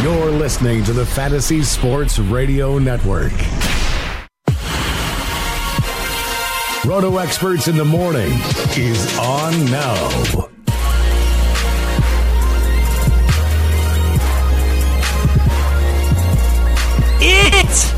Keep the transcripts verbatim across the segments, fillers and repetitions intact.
You're listening to the Fantasy Sports Radio Network. Roto Experts in the Morning is on now. It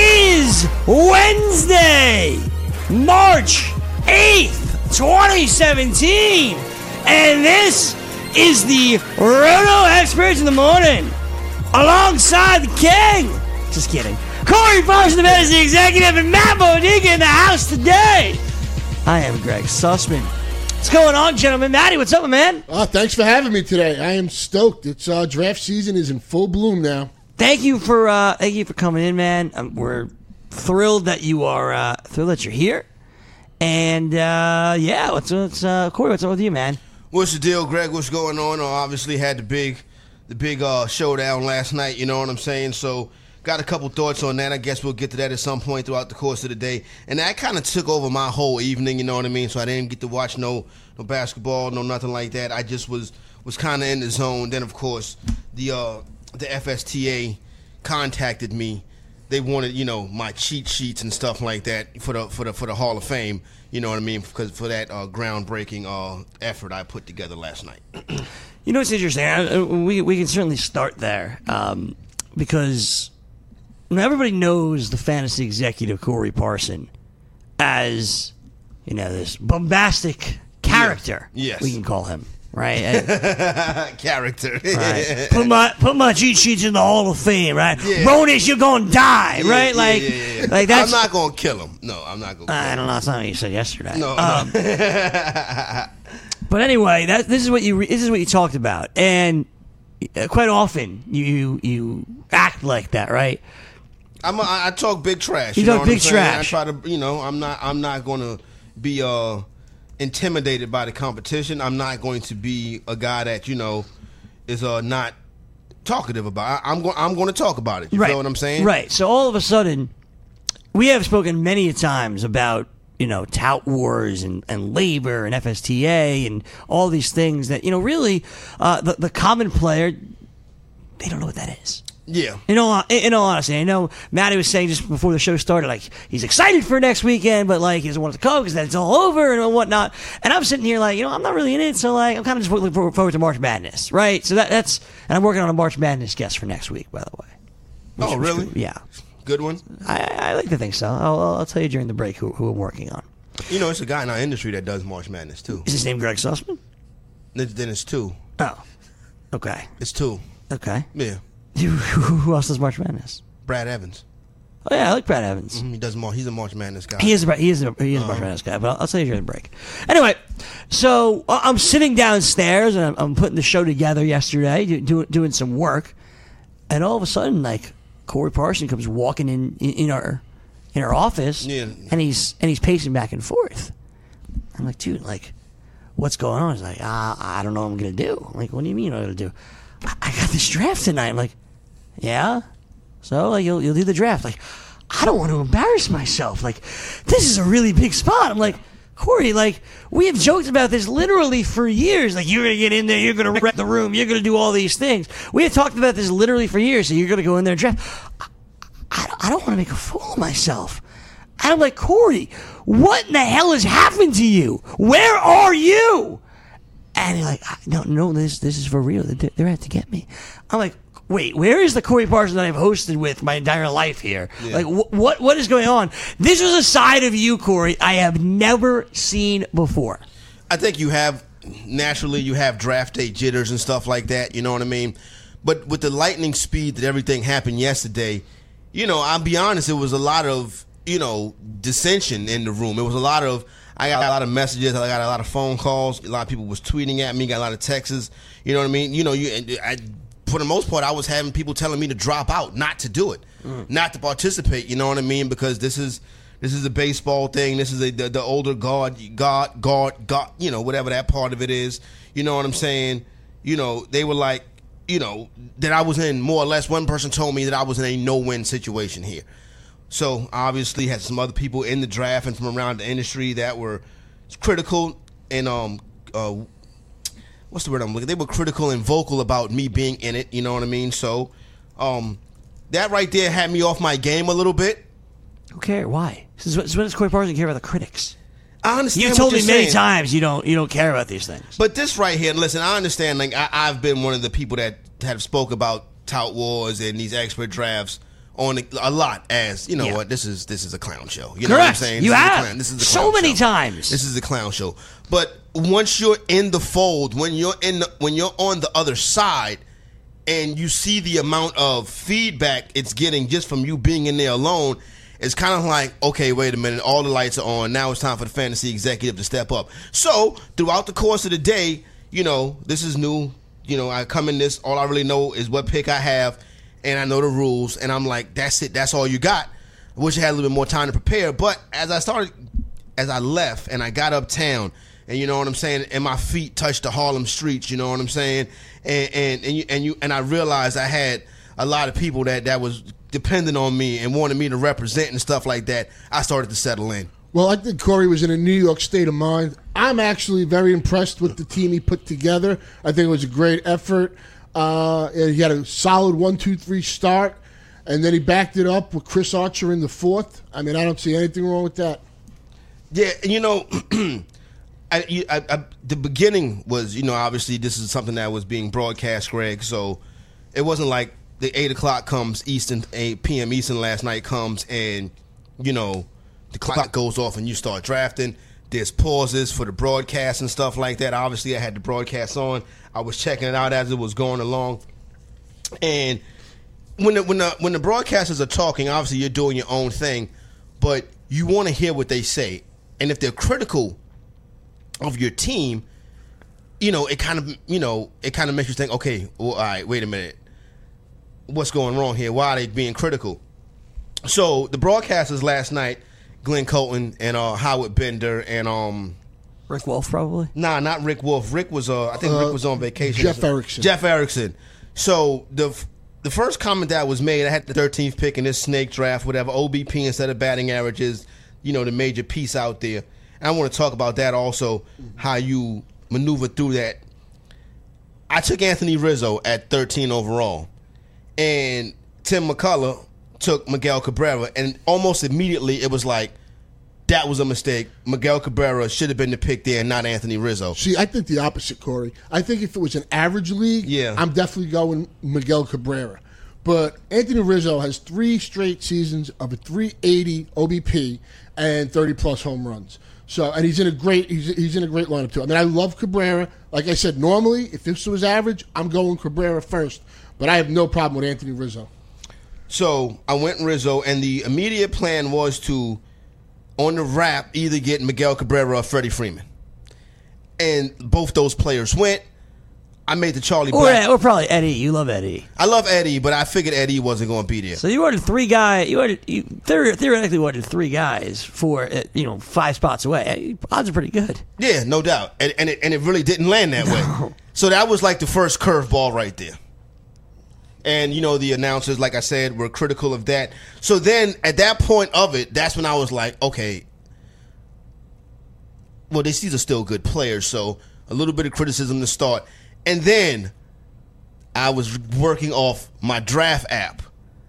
is Wednesday, March eighth, twenty seventeen, and this is the Roto Experts in the Morning, alongside the King. Just kidding. Corey Parson, the Fantasy Executive, and Matt Modica in the house today. I am Greg Sussman. What's going on, gentlemen? Matty, what's up, man? Oh, thanks for having me today. I am stoked. It's uh, draft season is in full bloom now. Thank you for uh, thank you for coming in, man. Um, we're thrilled that you are uh, thrilled that you're here. And uh, yeah, what's what's uh, Corey? What's up with you, man? What's the deal, Greg? What's going on? Uh, obviously had the big, the big uh, showdown last night. You know what I'm saying? So got a couple thoughts on that. I guess we'll get to that at some point throughout the course of the day. And that kind of took over my whole evening. You know what I mean? So I didn't get to watch no no basketball, no nothing like that. I just was was kind of in the zone. Then of course the uh, the F S T A contacted me. They wanted, you know, my cheat sheets and stuff like that for the for the for the Hall of Fame. You know what I mean? Because for that uh, groundbreaking uh, effort I put together last night. You know what's interesting? I, we we can certainly start there um, because everybody knows the fantasy executive Corey Parson as, you know, this bombastic character. Yeah. Yes, we can call him. Right, character. Right. Put my put my cheat sheets in the Hall of Fame. Right, yeah. Bonus, you're gonna die. Yeah, right, yeah, like, yeah, yeah. like that's. I'm not gonna kill him. No, I'm not gonna. I kill don't know. That's not what you said yesterday. No. Um, no. But anyway, that this is what you re, this is what you talked about, and quite often you you act like that, right? I'm a, I talk big trash. You, You, talk know what big I'm saying? trash. I try to, you know, I'm not I'm not gonna be uh. intimidated by the competition. I'm not going to be a guy that, you know, is uh, not talkative about. I, I'm going. I'm going to talk about it. You right. feel what I'm saying? Right. So all of a sudden, we have spoken many times about, you know, tout wars and, and labor and F S T A and all these things that, you know, really uh, the the common player, they don't know what that is. Yeah. In all, in all honesty, I know Matty was saying just before the show started, like, he's excited for next weekend, but, like, he doesn't want it to come because then it's all over and whatnot. And I'm sitting here like, you know, I'm not really in it, so, like, I'm kind of just looking forward to March Madness, right? So that, that's, and I'm working on a March Madness guest for next week, by the way. Which, oh, really? Which, yeah. Good one? I, I like to think so. I'll, I'll tell you during the break who, who I'm working on. You know, it's a guy in our industry that does March Madness, too. Is his name Greg Sussman? Then it's two. Oh. Okay. It's two. Okay. Yeah. Who else does March Madness? Brad Evans. Oh yeah, I like Brad Evans. Mm-hmm. He does more. He's a March Madness guy. He is. A, he is. A, he is a March Madness guy. But I'll, I'll tell you during the break. Anyway, so I'm sitting downstairs and I'm, I'm putting the show together yesterday, do, do, doing some work, and all of a sudden, like, Corey Parson comes walking in in, in our in our office, yeah. and he's and he's pacing back and forth. I'm like, dude, like, what's going on? He's like, ah, I don't know what I'm gonna do. I'm like, what do you mean what I'm gonna do? I, I got this draft tonight. I'm like, yeah. So, like, you'll you'll do the draft. Like, I don't want to embarrass myself. Like, this is a really big spot. I'm like, Corey, like, we have joked about this literally for years. Like, you're going to get in there, you're going to rent the room, you're going to do all these things. We have talked about this literally for years. So you're going to go in there and draft. I, I, I don't want to make a fool of myself. And I'm like, Corey, what in the hell has happened to you? Where are you? And he's like, no, no, this this is for real. They're, they're out to get me. I'm like, wait, where is the Corey Parson that I've hosted with my entire life here? Yeah. Like, wh- what what is going on? This was a side of you, Corey, I have never seen before. I think you have, naturally, you have draft day jitters and stuff like that, you know what I mean? But with the lightning speed that everything happened yesterday, you know, I'll be honest, it was a lot of, you know, dissension in the room. It was a lot of, I got a lot of messages, I got a lot of phone calls, a lot of people was tweeting at me, got a lot of texts, you know what I mean? You know, you I, for the most part, I was having people telling me to drop out, not to do it, mm. not to participate, you know what I mean? Because this is this is a baseball thing, this is a, the, the older guard, God, guard, God, you know, whatever that part of it is, you know what I'm saying? You know, they were like, you know, that I was in, more or less, one person told me that I was in a no-win situation here. So, obviously, had some other people in the draft and from around the industry that were critical and, um, uh, what's the word I'm looking? They were critical and vocal about me being in it, you know what I mean? So, Um, that right there had me off my game a little bit. Who cares? Why? This is what, this is what Corey Parson care about the critics. I understand. You what told you're me many saying. times you don't you don't care about these things. But this right here, listen, I understand. Like I, I've been one of the people that have spoke about tout wars and these expert drafts on the, a lot. As you know, Yeah. what this is this is a clown show. You know what I'm Correct. saying? You this have. Is a clown, this is a So clown many show. times. This is a clown show. But once you're in the fold, when you're in the, when you're on the other side, and you see the amount of feedback it's getting just from you being in there alone, it's kind of like, okay, wait a minute, all the lights are on. Now it's time for the fantasy executive to step up. So throughout the course of the day, you know, this is new. You know, I come in this, all I really know is what pick I have, and I know the rules, and I'm like, that's it, that's all you got. I wish I had a little bit more time to prepare, but as I started, as I left and I got uptown, and you know what I'm saying, and my feet touched the Harlem streets, you know what I'm saying, and and and you and, you, and I realized I had a lot of people that, that was depending on me and wanted me to represent and stuff like that. I started to settle in. Well, I think Corey was in a New York state of mind. I'm actually very impressed with the team he put together. I think it was a great effort. Uh, and he had a solid one, two, three start, and then he backed it up with Chris Archer in the fourth. I mean, I don't see anything wrong with that. Yeah, you know, I, you- I, I, the beginning was, you know, obviously this is something that was being broadcast, Greg, so it wasn't like the eight o'clock comes Eastern, eight p.m. Eastern last night comes and, you know, the clock goes off and you start drafting. There's pauses for the broadcast and stuff like that. Obviously, I had the broadcast on. I was checking it out as it was going along. And when the, when the, when the broadcasters are talking, obviously you're doing your own thing, but you want to hear what they say. And if they're critical of your team, you know, it kind of, you know, it kind of makes you think, okay, well, all right, wait a minute. What's going wrong here? Why are they being critical? So the broadcasters last night, Glenn Colton and uh, Howard Bender and um, Rick Wolf, probably. nah, not Rick Wolf. Rick was uh, I think Uh, Rick was on vacation. Jeff Erickson. Jeff Erickson. So the the first comment that was made, I had the thirteenth pick in this snake draft, whatever, O B P instead of batting averages, you know, the major piece out there. And I want to talk about that also, how you maneuver through that. I took Anthony Rizzo at thirteen overall, and Tim McCullough took Miguel Cabrera, and almost immediately it was like, that was a mistake. Miguel Cabrera should have been the pick there and not Anthony Rizzo. See, I think the opposite, Corey. I think if it was an average league, Yeah. I'm definitely going Miguel Cabrera. But Anthony Rizzo has three straight seasons of a three eighty O B P and thirty plus home runs. So, and he's in a great he's he's in a great lineup too. I mean, I love Cabrera. Like I said, normally if this was average, I'm going Cabrera first. But I have no problem with Anthony Rizzo. So I went Rizzo, and the immediate plan was to, on the wrap, either get Miguel Cabrera or Freddie Freeman. And both those players went. I made the Charlie Or, Black. or probably Eddie. You love Eddie. I love Eddie, but I figured Eddie wasn't going to be there. So you ordered three guys. You ordered you theor- theoretically ordered three guys for uh, you know five spots away. Odds are pretty good. Yeah, no doubt. And, and, it, and it really didn't land that way. So that was like the first curveball right there. And, you know, the announcers, like I said, were critical of that. So then at that point of it, that's when I was like, okay, well, these these are still good players, so a little bit of criticism to start. And then I was working off my draft app.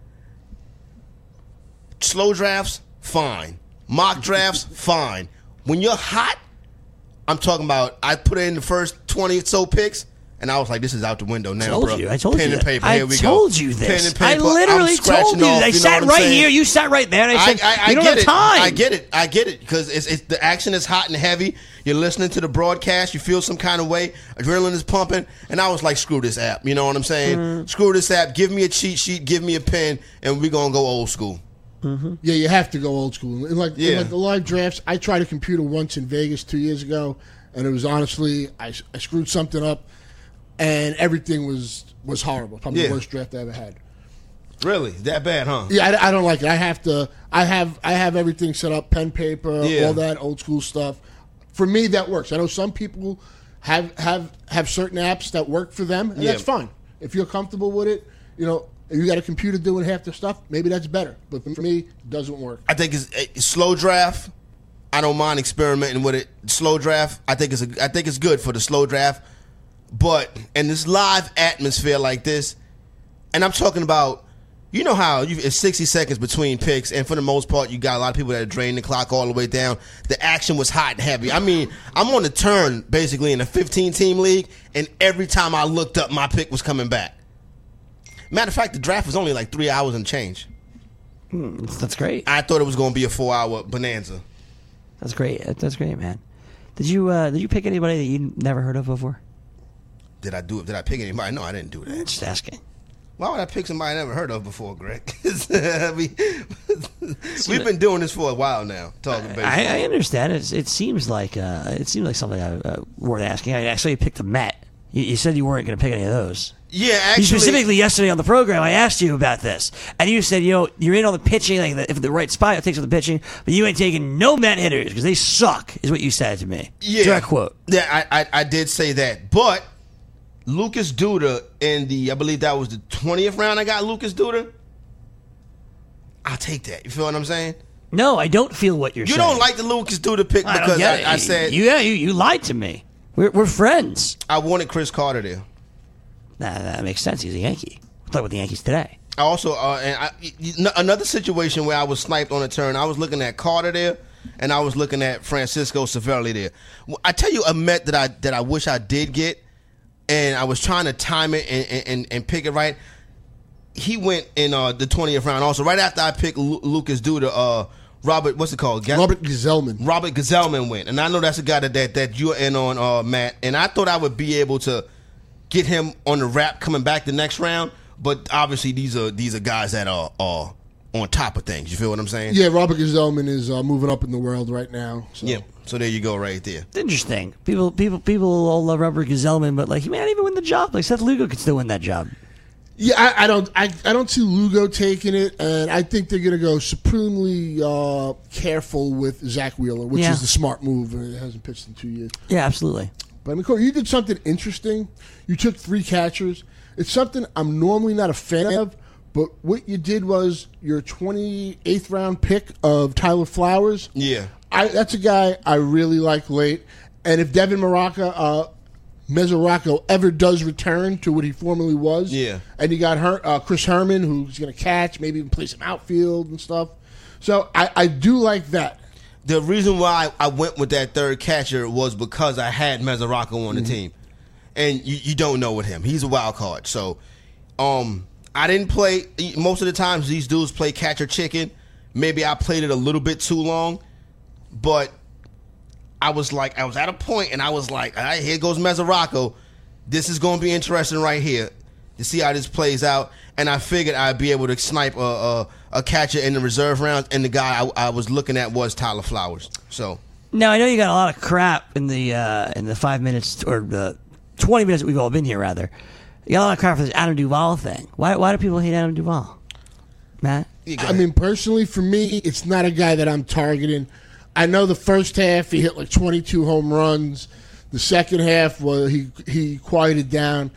Slow drafts, fine. Mock drafts, fine. When you're hot, I'm talking about, I put in the first twenty or so picks, and I was like, this is out the window now, Told bro. you. I told Pen you. and that. paper, I here we go. told you Pen this. and paper. I literally I'm told scratching you. off, I you know sat what I'm right saying? here. You sat right there. And I I, said, I, I you don't get have it. time. I get it. I get it because it's, it's the action is hot and heavy. You're listening to the broadcast. You feel some kind of way. Adrenaline is pumping, and I was like, "Screw this app." You know what I'm saying? Mm-hmm. Screw this app. Give me a cheat sheet. Give me a pen, and we're gonna go old school. Yeah, you have to go old school. And like, Yeah. in like the live drafts, I tried a computer once in Vegas two years ago, and it was honestly, I, I screwed something up, and everything was was horrible. Probably Yeah. the worst draft I ever had. Really? That bad, huh? Yeah, I, I don't like it. I have to. I have. I have everything set up, pen, paper, Yeah. all that old school stuff. For me, that works. I know some people have have have certain apps that work for them, and Yeah. that's fine. If you're comfortable with it, you know, if you got a computer doing half the stuff, maybe that's better. But for me, it doesn't work. I think it's, it's slow draft. I don't mind experimenting with it. Slow draft. I think it's a, I think it's good for the slow draft. But in this live atmosphere like this, and I'm talking about, you know how you, it's sixty seconds between picks, and for the most part, you got a lot of people that are draining the clock all the way down. The action was hot and heavy. I mean, I'm on the turn basically in a fifteen-team league, and every time I looked up, my pick was coming back. Matter of fact, the draft was only like three hours and change. Hmm, that's great. I thought it was going to be a four-hour bonanza. That's great. That's great, man. Did you uh, did you pick anybody that you never heard of before? Did I do it? Did I pick anybody? No, I didn't do that. Just asking. Why would I pick somebody I never heard of before, Greg? we, we've been doing this for a while now, talking baseball. I, I understand. It's, it seems like uh, it seems like something I, uh, worth asking. I actually picked a Met. You, you said you weren't going to pick any of those. Yeah, actually. You specifically yesterday on the program, I asked you about this, and you said, you know, you're in on the pitching, like the, if the right spot, it takes on the pitching, but you ain't taking no Met hitters because they suck, is what you said to me. Yeah, direct quote. Yeah, I, I I did say that, but Lucas Duda in the, I believe that was the twentieth round. I got Lucas Duda. I'll take that. You feel what I'm saying? No, I don't feel what you're you saying. You don't like the Lucas Duda pick I because I, I, I said you, yeah, you you lied to me. We're we're friends. I wanted Chris Carter there. Nah, that makes sense. He's a Yankee. We'll talk about the Yankees today. I also, uh, and I, another situation where I was sniped on a turn, I was looking at Carter there, and I was looking at Francisco Cervelli there. I tell you a Met that I that I wish I did get, and I was trying to time it and, and, and pick it right. He went in uh, the twentieth round also. Right after I picked Lu- Lucas Duda, uh, Robert, what's it called? Robert Gsellman. Robert Gsellman went. And I know that's a guy that, that, that you're in on, uh, Matt. And I thought I would be able to get him on the wrap coming back the next round, but obviously these are these are guys that are, are on top of things. You feel what I'm saying? Yeah, Robert Gsellman is uh, moving up in the world right now. So. Yeah, so there you go, right there. It's interesting. People, people, people all love Robert Gsellman, but like he may not even win the job. Like Seth Lugo could still win that job. Yeah, I, I don't, I, I don't see Lugo taking it, and I think they're going to go supremely uh, careful with Zach Wheeler, which Yeah. is the smart move. He hasn't pitched in two years. Yeah, absolutely. But I mean, Corey, you did something interesting. You took three catchers. It's something I'm normally not a fan of, but what you did was your twenty-eighth round pick of Tyler Flowers. Yeah. I, that's a guy I really like late. And if Devin Maraca, uh, Mesoraco ever does return to what he formerly was, Yeah. and you got Her, uh, Chris Herman, who's going to catch, maybe even play some outfield and stuff. So I, I do like that. The reason why I went with that third catcher was because I had Mesoraco on the Mm-hmm. team. And you, you don't know with him. He's a wild card. So um, I didn't play. Most of the times these dudes play catcher chicken. Maybe I played it a little bit too long. But I was like, I was at a point and I was like, all right, here goes Mesoraco. This is going to be interesting right here to see how this plays out. And I figured I'd be able to snipe a, a, a catcher in the reserve rounds. And the guy I, I was looking at was Tyler Flowers. So Now I know you got a lot of crap in the uh, in the five minutes or the twenty minutes that we've all been here. Rather, you got a lot of crap for this Adam Duvall thing. Why why do people hate Adam Duvall, Matt? I mean, personally, for me, it's not a guy that I'm targeting. I know the first half he hit like twenty-two home runs. The second half, well, he he quieted down.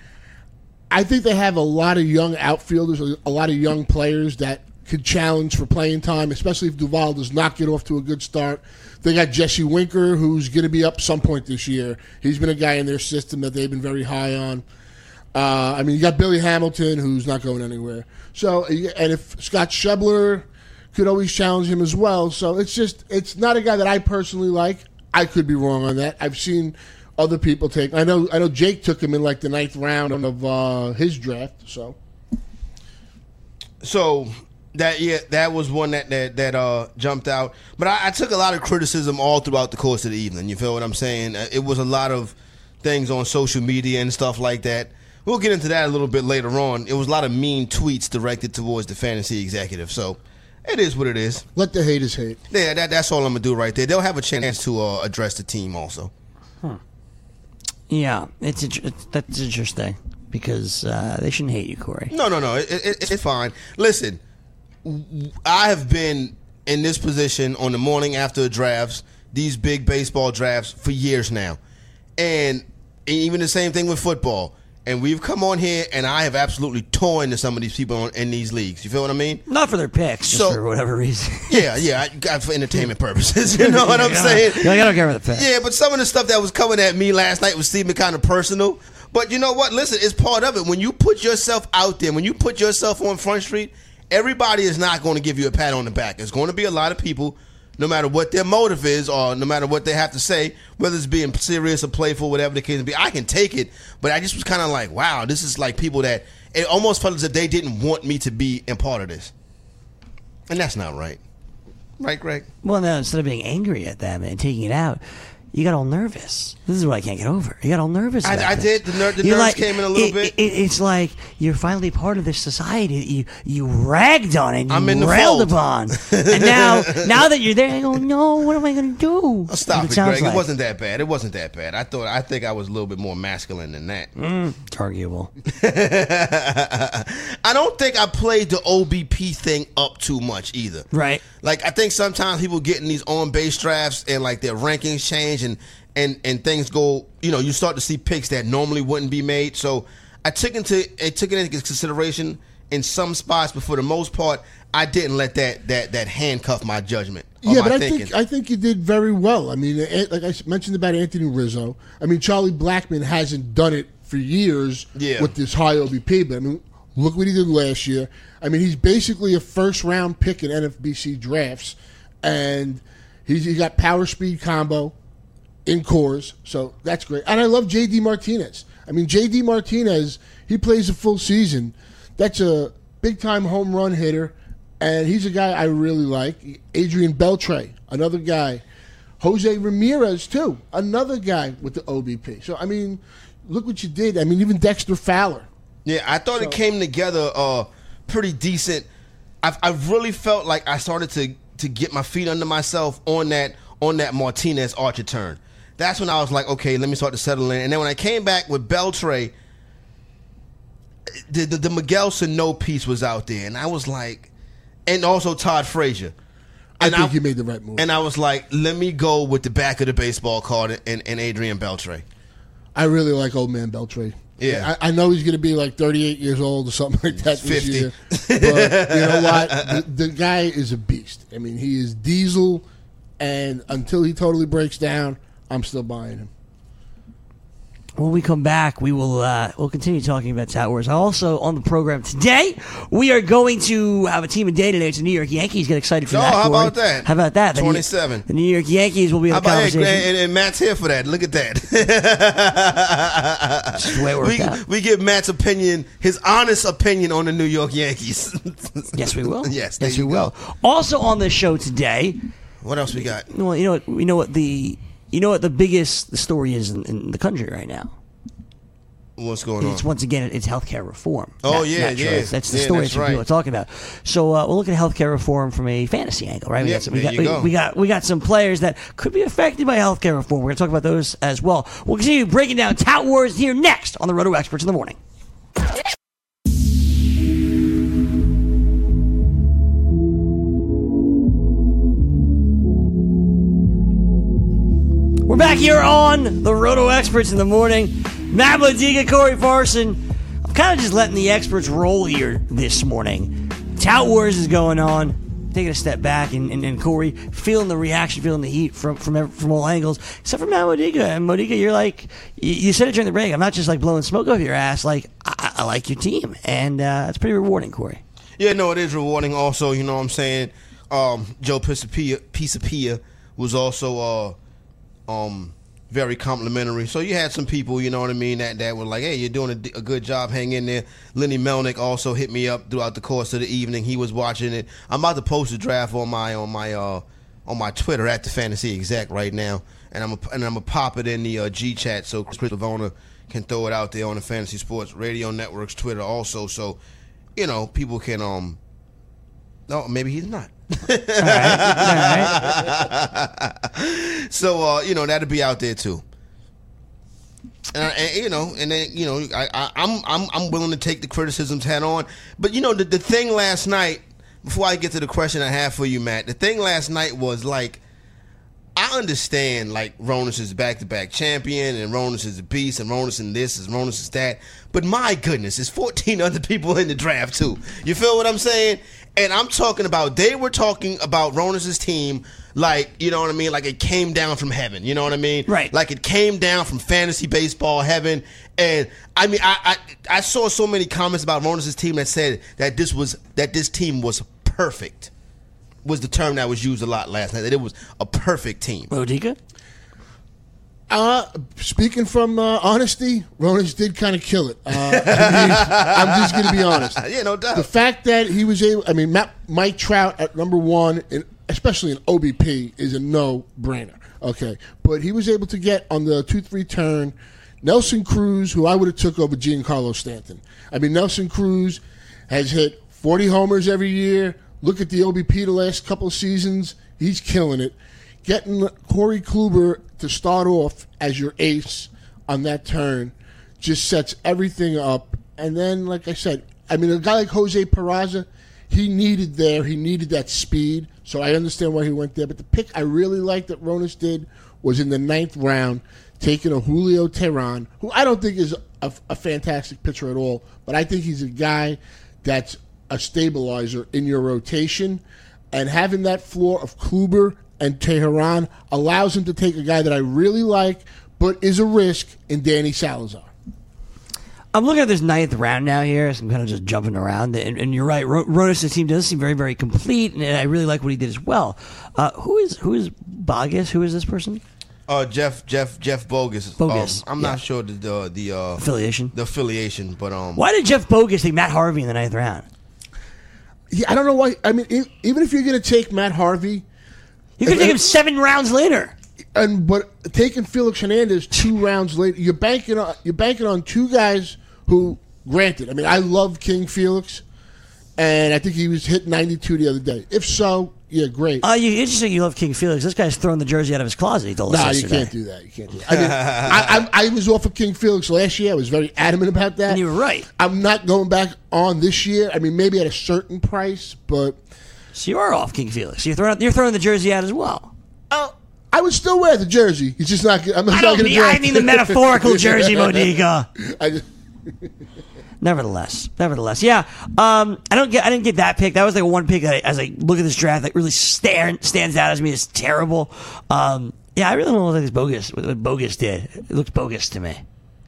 I think they have a lot of young outfielders, a lot of young players that could challenge for playing time, especially if Duvall does not get off to a good start. They got Jesse Winker, who's going to be up some point this year. He's been a guy in their system that they've been very high on. Uh, I mean, you got Billy Hamilton, who's not going anywhere. So, and if Scott Schebler could always challenge him as well. So it's just, it's not a guy that I personally like. I could be wrong on that. I've seen other people take. I know, I know Jake took him in like the ninth round of uh, his draft. So, So that yeah, that was one that that, that uh, jumped out. But I, I took a lot of criticism all throughout the course of the evening. You feel what I'm saying? Uh, It was a lot of things on social media and stuff like that. We'll get into that a little bit later on. It was a lot of mean tweets directed towards the fantasy executive. So it is what it is. let the haters hate. Yeah, that, that's all I'm gonna do right there. They'll have a chance to uh, address the team also. Yeah, it's, int- it's that's interesting because uh, they shouldn't hate you, Corey. No, no, no. It, it, it's fine. Listen, I have been in this position on the morning after drafts, these big baseball drafts, for years now. And even the same thing with football. And we've come on here, and I have absolutely torn to some of these people in these leagues. You feel what I mean? Not for their picks, just So- for whatever reason. Yeah, yeah, I got for entertainment purposes. You know what I'm Yeah. saying? You're like, I don't care about the pick. Yeah, but some of the stuff that was coming at me last night was seeming kind of personal. But you know what? Listen, it's part of it. When you put yourself out there, when you put yourself on Front Street, everybody is not going to give you a pat on the back. There's going to be a lot of people, no matter what their motive is or no matter what they have to say, whether it's being serious or playful, whatever the case may be, I can take it. But I just was kind of like, wow, this is like people that it almost felt as if they didn't want me to be a part of this. And that's not right. Right, Greg? Well, now instead of being angry at them and taking it out, you got all nervous. This is what I can't get over. You got all nervous. I- about I this. did. The ner- the You're nerves came in a little it- bit. It, it's like you're finally part of this society that you you ragged on and you I'm in the railed fold. upon, and now now that you're there, you go, no, what am I going to do? Oh, stop That's what it, sounds Greg. like. It wasn't that bad. It wasn't that bad. I thought. I think I was a little bit more masculine than that. Mm, arguable. I don't think I played the O B P thing up too much either. Right. Like I think sometimes people get in these on base drafts and like their rankings change and and and things go. You know, you start to see picks that normally wouldn't be made. So I took into I took it into consideration in some spots, but for the most part, I didn't let that that that handcuff my judgment. Or Yeah, my but I thinking. think I think you did very well. I mean, eh, like I mentioned about Anthony Rizzo. I mean, Charlie Blackmon hasn't done it for years Yeah. with this high O B P. But I mean, look what he did last year. I mean, he's basically a first round pick in N F B C drafts, and he's he got power speed combo in cores, so that's great. And I love J D Martinez. I mean, J D Martinez, he plays a full season. That's a big time home run hitter. And he's a guy I really like. Adrian Beltre, another guy. Jose Ramirez, too, another guy with the O B P. So, I mean, look what you did. I mean, even Dexter Fowler. Yeah, I thought it came together uh, pretty decent. I've, I really felt like I started to to get my feet under myself on that on that Martinez Archer turn. That's when I was like, okay, let me start to settle in. And then when I came back with Beltre, the, the, the Miguel Sano piece was out there, and I was like, and also Todd Frazier. I And think I, you made the right move. And I was like, let me go with the back of the baseball card and, and Adrian Beltre. I really like old man Beltre. Yeah. I, I know he's going to be like thirty-eight years old or something like that this fifty. year. But you know what? The, the guy is a beast. I mean, he is diesel, and until he totally breaks down, I'm still buying him. When we come back, we will uh, we'll continue talking about Tout Wars. Also on the program today, we are going to have a team of day today. It's the New York Yankees. Get excited for Oh, that. how Corey. about that? How about that? The New- twenty-seven. The New York Yankees will be in How the about hey, conversation. and, and Matt's here for that. Look at that. Just the way it worked we, out. we give Matt's opinion, his honest opinion on the New York Yankees. Yes, we will. Yes, there yes, you we go. will. Also on the show today, What else we got? well, you know what? You know what the you know what the biggest the story is in, in the country right now. What's going on? It's once again it's healthcare reform. Oh, Nat- yeah, naturally. yeah. That's, that's the Yeah, story that's that people right. are talking about. So uh, we'll look at healthcare reform from a fantasy angle, right? We Yeah, got some, we there got you we, go. we got we got some players that could be affected by healthcare reform. We're going to talk about those as well. We'll continue breaking down Tout Wars here next on the Roto Experts in the Morning. We're back here on the Roto Experts in the Morning. Matt Modiga, Corey Farson. I'm kind of just letting the experts roll here this morning. Tout Wars is going on. Taking a step back, and, and, and Corey feeling the reaction, feeling the heat from from ev- from all angles, except for Matt Modiga. And Modiga, you're like, you, you said it during the break. I'm not just like blowing smoke over your ass. Like, I, I like your team, and uh, it's pretty rewarding, Corey. Yeah, no, it is rewarding. Also, you know what I'm saying? Um, Joe Pisapia, Pisapia was also uh, um, very complimentary. So you had some people, you know what I mean, that, that were like, hey, you're doing a, a good job, hang in there. Lenny Melnick also hit me up throughout the course of the evening. He was watching it. I'm about to post a draft on my on my uh, on my Twitter at the Fantasy Exec right now, and I'm a, and I'm gonna pop it in the uh, G chat so Chris Pavona can throw it out there on the Fantasy Sports Radio Network's Twitter also, so you know people can um. No, maybe he's not. All right, all right. So uh, you know that'll be out there too. And, I, and you know, and then you know, I, I, I'm I'm I'm willing to take the criticisms head on. But you know, the the thing last night, before I get to the question I have for you, Matt, the thing last night was like, I understand, like, Ronis is back-to-back champion, and Ronis is a beast, and Ronis is this, and Ronis is that. But my goodness, there's fourteen other people in the draft, too. You feel what I'm saying? And I'm talking about, they were talking about Ronis' team like, you know what I mean, like it came down from heaven, you know what I mean? Right. Like it came down from fantasy baseball heaven. And, I mean, I I, I saw so many comments about Ronis' team that said that this was that this team was perfect. Was the term that was used a lot last night, that it was a perfect team. Modica? Uh, speaking from uh, honesty, Ronis did kind of kill it. Uh, I mean, I'm just going to be honest. Yeah, no doubt. The fact that he was able, I mean, Matt, Mike Trout at number one, in, especially in O B P, is a no-brainer. Okay, but he was able to get on the two three turn Nelson Cruz, who I would have took over Giancarlo Stanton. I mean, Nelson Cruz has hit forty homers every year. Look at the O B P the last couple of seasons. He's killing it. Getting Corey Kluber to start off as your ace on that turn just sets everything up. And then, like I said, I mean, a guy like Jose Peraza, he needed there. He needed that speed. So I understand why he went there. But the pick I really liked that Ronis did was in the ninth round, taking a Julio Teheran, who I don't think is a, a fantastic pitcher at all, but I think he's a guy that's a stabilizer in your rotation, and having that floor of Kluber and Teheran allows him to take a guy that I really like, but is a risk in Danny Salazar. I'm looking at this ninth round now here, so I'm kind of just jumping around, and, and you're right. Ronis' team does seem very, very complete, and I really like what he did as well. Uh, who is who is Bogus? Who is this person? Uh, Jeff Jeff Jeff Bogus. Bogus. Um, I'm yeah. not sure the the, the uh, affiliation. The affiliation, but um, why did Jeff Bogus take Matt Harvey in the ninth round? Yeah, I don't know why. I mean, even if you're going to take Matt Harvey, you could take him seven rounds later. And but taking Felix Hernandez two rounds later, you're banking on you're banking on two guys who, granted, I mean, I love King Felix, and I think he was hit ninety-two the other day. If so, yeah, great. Uh, you interesting. You love King Felix. This guy's throwing the jersey out of his closet. He told us nah, yesterday. you can't do that. You can't do that. I mean, I, I, I was off of King Felix last year. I was very adamant about that. And you were right. I'm not going back on this year. I mean, maybe at a certain price, but so you are off King Felix. You're throwing you're throwing the jersey out as well. Oh, I would still wear the jersey. He's just not. I'm not I don't going to. mean, I mean the metaphorical jersey, Modica. I just. Nevertheless, nevertheless, yeah. Um, I don't get. I didn't get that pick. That was like one pick that, I, as I look at this draft, that really stand, stands out as me as terrible. Um, yeah, I really don't know what this bogus. What, what bogus did. It looks bogus to me.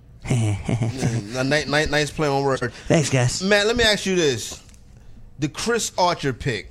mm, nice, nice, nice play on word. Thanks, guys. Matt, let me ask you this: the Chris Archer pick.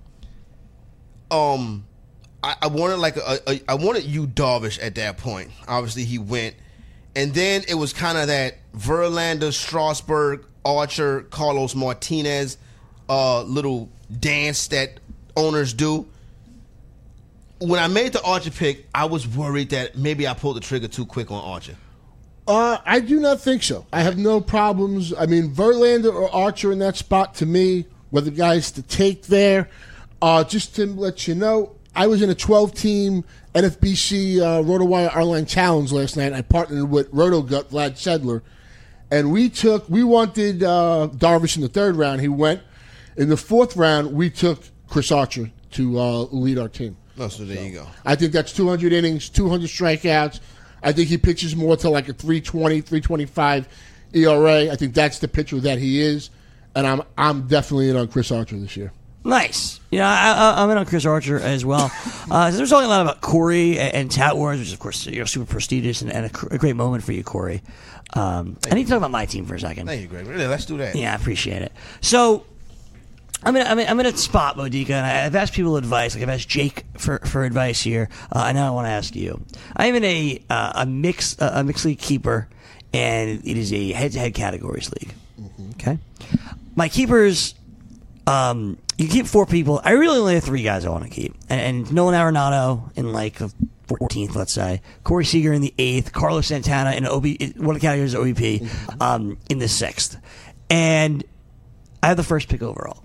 Um, I, I wanted like a, a. I wanted Yu Darvish at that point. Obviously, he went. And then it was kind of that Verlander, Strasburg, Archer, Carlos Martinez uh, little dance that owners do. When I made the Archer pick, I was worried that maybe I pulled the trigger too quick on Archer. Uh, I do not think so. I have no problems. I mean, Verlander or Archer in that spot, to me, were the guys to take there. Uh, just to let you know, I was in a twelve-team N F B C uh, RotoWire Online Challenge last night. I partnered with RotoGut, Vlad Sedler, and we took we wanted uh, Darvish in the third round. He went. In the fourth round, we took Chris Archer to uh, lead our team. Oh, so there so, you go. I think that's two hundred innings, two hundred strikeouts. I think he pitches more to like a three twenty, three twenty-five E R A. I think that's the pitcher that he is, and I'm I'm definitely in on Chris Archer this year. Nice. You know, I, I, I'm in on Chris Archer as well. Uh, so there's talking a lot about Corey and, and Tout Wars, which is, of course, you know, super prestigious and, and a, a great moment for you, Corey. Um, I need to talk about my team for a second. Thank you, Greg. Really, let's do that. Yeah, I appreciate it. So I'm in, I'm in, I'm in a spot, Modica, and I've asked people advice. Like I've asked Jake for, for advice here, uh, and now I want to ask you. I'm in a uh, a mix uh, a mixed league keeper, and it is a head-to-head categories league. Mm-hmm. Okay, my keepers. Um, you keep four people. I really only have three guys I want to keep. And, and Nolan Arenado in like the fourteenth, let's say. Corey Seager in the eighth. Carlos Santana in O B, one of the categories O B P, um, in the sixth. And I have the first pick overall.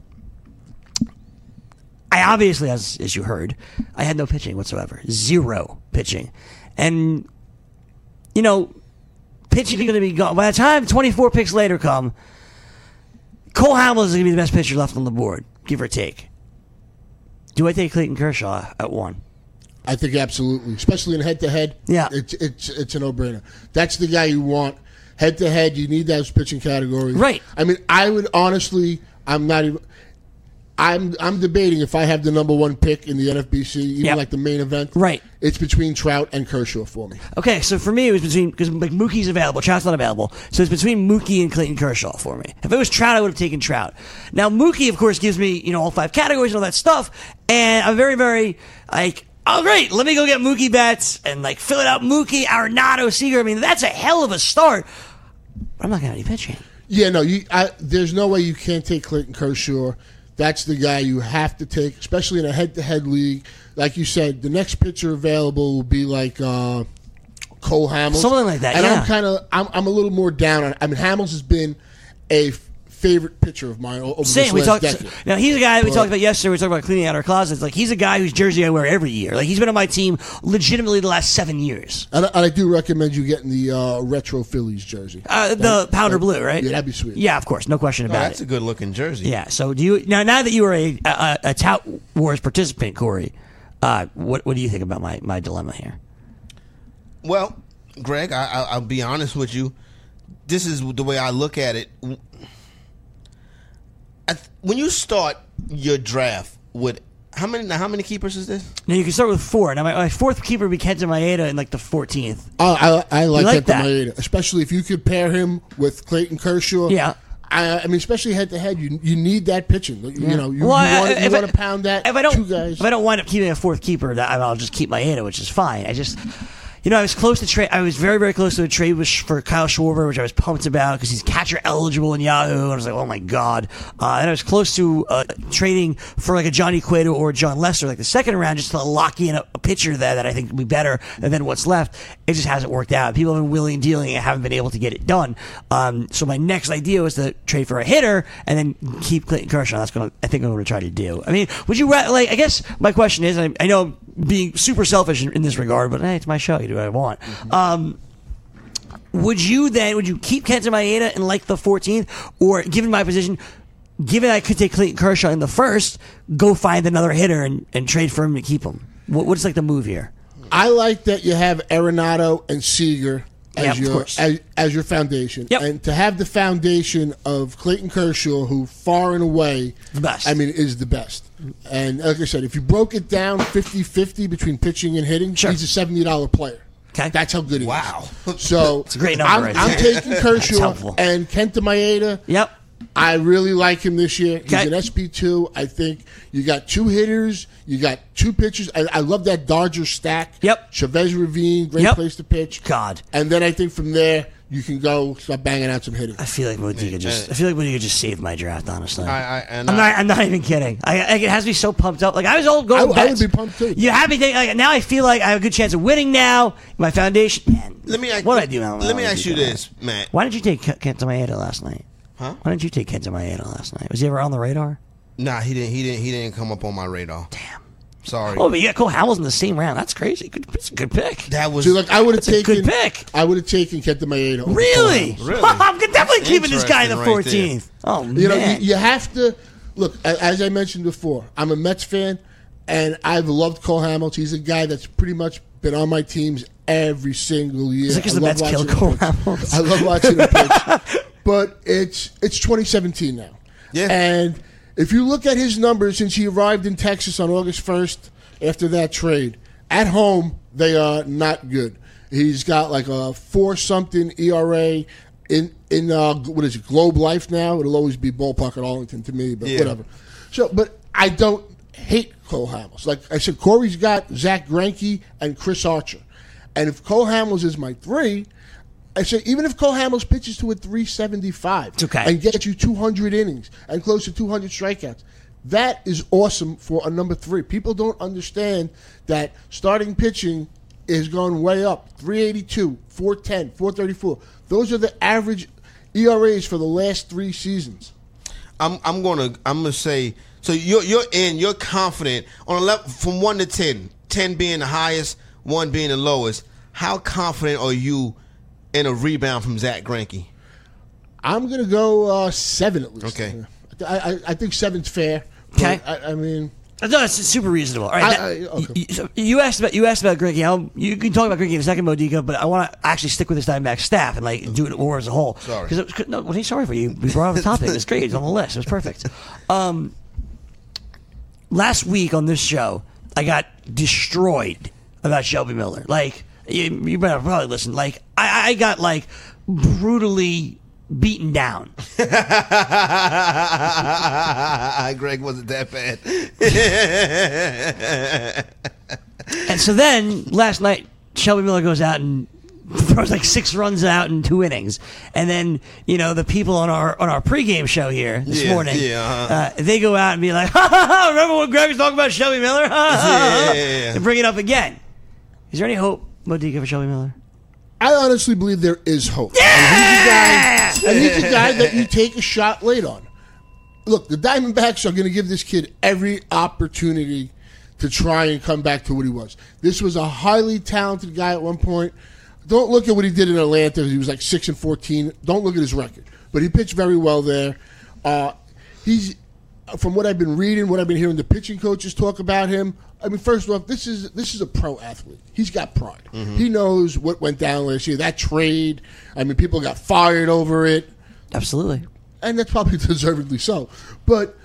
I obviously, as, as you heard, I had no pitching whatsoever. Zero pitching. And, you know, pitching is going to be gone. By the time twenty-four picks later come, Cole Hamels is going to be the best pitcher left on the board, give or take. Do I take Clayton Kershaw at one? I think absolutely, especially in head-to-head. Yeah. It's it's it's a no-brainer. That's the guy you want. Head-to-head, you need those pitching categories. Right. I mean, I would honestly, I'm not even. I'm I'm debating if I have the number one pick in the N F B C, even Yep. like the main event. Right. It's between Trout and Kershaw for me. Okay, so for me, it was between, because like Mookie's available, Trout's not available, so it's between Mookie and Clayton Kershaw for me. If it was Trout, I would have taken Trout. Now, Mookie, of course, gives me, you know, all five categories and all that stuff, and I'm very, very, like, oh, great, let me go get Mookie Betts and, like, fill it out Mookie, Arenado, Seager. I mean, that's a hell of a start. But I'm not going to have any pitching. Yeah, no, you. I, there's no way you can't take Clayton Kershaw. That's the guy you have to take, especially in a head-to-head league. Like you said, the next pitcher available will be like uh, Cole Hamels, Something like that, And yeah. I'm kind of, I'm, I'm a little more down on. I mean, Hamels has been a f- favorite pitcher of mine over Same. this We last talked. decade. Now he's a guy we But- talked about yesterday. We talked about cleaning out our closets. Like he's a guy whose jersey I wear every year. Like he's been on my team legitimately the last seven years. And I, and I do recommend you getting the uh, retro Phillies jersey. Uh, the That- powder that- blue, right? Yeah, that'd be sweet. Yeah, of course, no question Oh, about that's it. a good looking jersey. Yeah. So do you now? Now that you are a a, a Tout Wars participant, Corey, uh, what what do you think about my, my dilemma here? Well, Greg, I, I, I'll be honest with you. This is the way I look at it. I, when you start your draft with how many? Now, how many keepers is this? Now you can start with four. Now my, my fourth keeper would be Kenta Maeda in like the fourteenth. Oh, I, I like, like that, that? Maeda, especially if you could pair him with Clayton Kershaw. Yeah. I, I mean, especially head to head, you you need that pitching. You, you know, you, Well, you I- want, you if want I- to pound that. If I don't, two guys. if I don't wind up keeping a fourth keeper, that I'll just keep Maeda, which is fine. I just, you know, I was close to trade. I was very, very close to a trade with, for Kyle Schwarber, which I was pumped about because he's catcher eligible in Yahoo. And I was like, oh my god! Uh, and I was close to uh, trading for like a Johnny Cueto or a John Lester, like the second round, just to lock in a, a pitcher there that I think would be better than what's left. It just hasn't worked out. People have been willing and dealing and haven't been able to get it done. Um, so my next idea was to trade for a hitter and then keep Clayton Kershaw. That's going. I think I'm going to try to do. I mean, would you ra- like? I guess my question is, I, I know I'm being super selfish in, in this regard, but hey, it's my show. You do what I want. Mm-hmm. Um, would you then? Would you keep Kenta Maeda in like the fourteenth, or given my position? Given I could take Clayton Kershaw in the first, go find another hitter and, and trade for him to keep him. What, what's like the move here? I like that you have Arenado and Seager as Yeah, of your course. as, as your foundation, Yep. and to have the foundation of Clayton Kershaw, who far and away, The best. I mean, is the best. And like I said, if you broke it down fifty-fifty between pitching and hitting, Sure. he's a seventy dollar player. Okay. That's how good he Wow. is. So It's a great number I'm, right I'm there. taking Kershaw helpful. and Kenta Maeda. Yep. I really like him this year. He's Okay. an S P two. I think you got two hitters. You got two pitchers. I, I love that Dodger stack. Yep. Chavez Ravine, great Yep. place to pitch. God. And then I think from there, you can go start banging out some hitting. I feel like Modiga just. I feel like Modiga just saved my draft. Honestly, I, I, and I'm I- not. I'm not even kidding. I, I, it has me so pumped up. Like I was all I, going. I would bets. be pumped too. You have me think. Like, now I feel like I have a good chance of winning. Now my foundation. Man, Let me ask, what did I do? Now? Let me ask you this, Matt. Why did you take Ke- Kenta Maeda last night? Huh? Why didn't you take Kenta Maeda last night? Was he ever on the radar? Nah, he didn't. He didn't. He didn't come up on my radar. Damn. Sorry. Oh, but you got Cole Hamels in the same round. That's crazy. Good, it's a good pick. that was See, like I would have That's a taken. good pick. I would have taken Kenta Maeda. over Really? Cole Hamels. Really? I'm definitely That's keeping this guy in the interesting right fourteenth. Oh man. You know, you, you have to look. a- As I mentioned before, I'm a Mets fan, and I've loved Cole Hamels. He's a guy that's pretty much been on my teams every single year. Is it 'cause I the love Mets killed watching Cole him pitch. Hamels? I love watching him pitch. But it's it's twenty seventeen now. Yeah. And if you look at his numbers since he arrived in Texas on August first after that trade, at home they are not good. He's got like a four something E R A in in uh, what is it, Globe Life now? It'll always be Ballpark at Arlington to me, but Yeah. whatever. So, but I don't hate Cole Hamels. Like I said, Corey's got Zach Greinke and Chris Archer, and if Cole Hamels is my three, I say even if Cole Hamels pitches to a three seventy-five It's okay. and gets you two hundred innings and close to two hundred strikeouts, that is awesome for a number three. People don't understand that starting pitching is going way up. three eighty-two, four ten, four thirty-four. Those are the average E R As for the last three seasons. I'm I'm gonna I'm gonna say so you're you're in you're confident on a level from one to ten, ten being the highest, one being the lowest. How confident are you in a rebound from Zach Greinke? I'm going to go uh, seven at least. Okay. I, I, I think seven's fair. Okay. But I, I mean, No, it's super reasonable. All right, I- that- I- okay. you, so you asked about you asked about Greinke. I'll- You can talk about Greinke in a second, Modica, but I want to actually stick with this Diamondback staff and like do it more as a whole. Sorry. Because it was, no, what are you sorry for? You we brought up the topic. It's great. It's on the list. It was perfect. Um, last week on this show, I got destroyed about Shelby Miller. Like you, you better probably listen. Like I, I got like brutally beaten down. Greg wasn't that bad. And so then last night, Shelby Miller goes out and throws like six runs out in two innings, and then you know the people on our on our pregame show here this Yeah, morning, yeah, uh-huh. uh, they go out and be like, ha, ha, ha, "Remember when Greg was talking about Shelby Miller?" Ha, ha, ha, Yeah, yeah, yeah. and bring it up again. Is there any hope, Modica, for Shelby Miller? I honestly believe there is hope. Yeah! And he's a guy, and he's a guy that you take a shot late on. Look, the Diamondbacks are going to give this kid every opportunity to try and come back to what he was. This was a highly talented guy at one point. Don't look at what he did in Atlanta. He was like six and fourteen. Don't look at his record, but he pitched very well there. Uh, he's, from what I've been reading, what I've been hearing the pitching coaches talk about him. I mean, first off, this is this is a pro athlete. He's got pride. Mm-hmm. He knows what went down last year. That trade. I mean, people got fired over it. Absolutely. And that's probably deservedly so. But,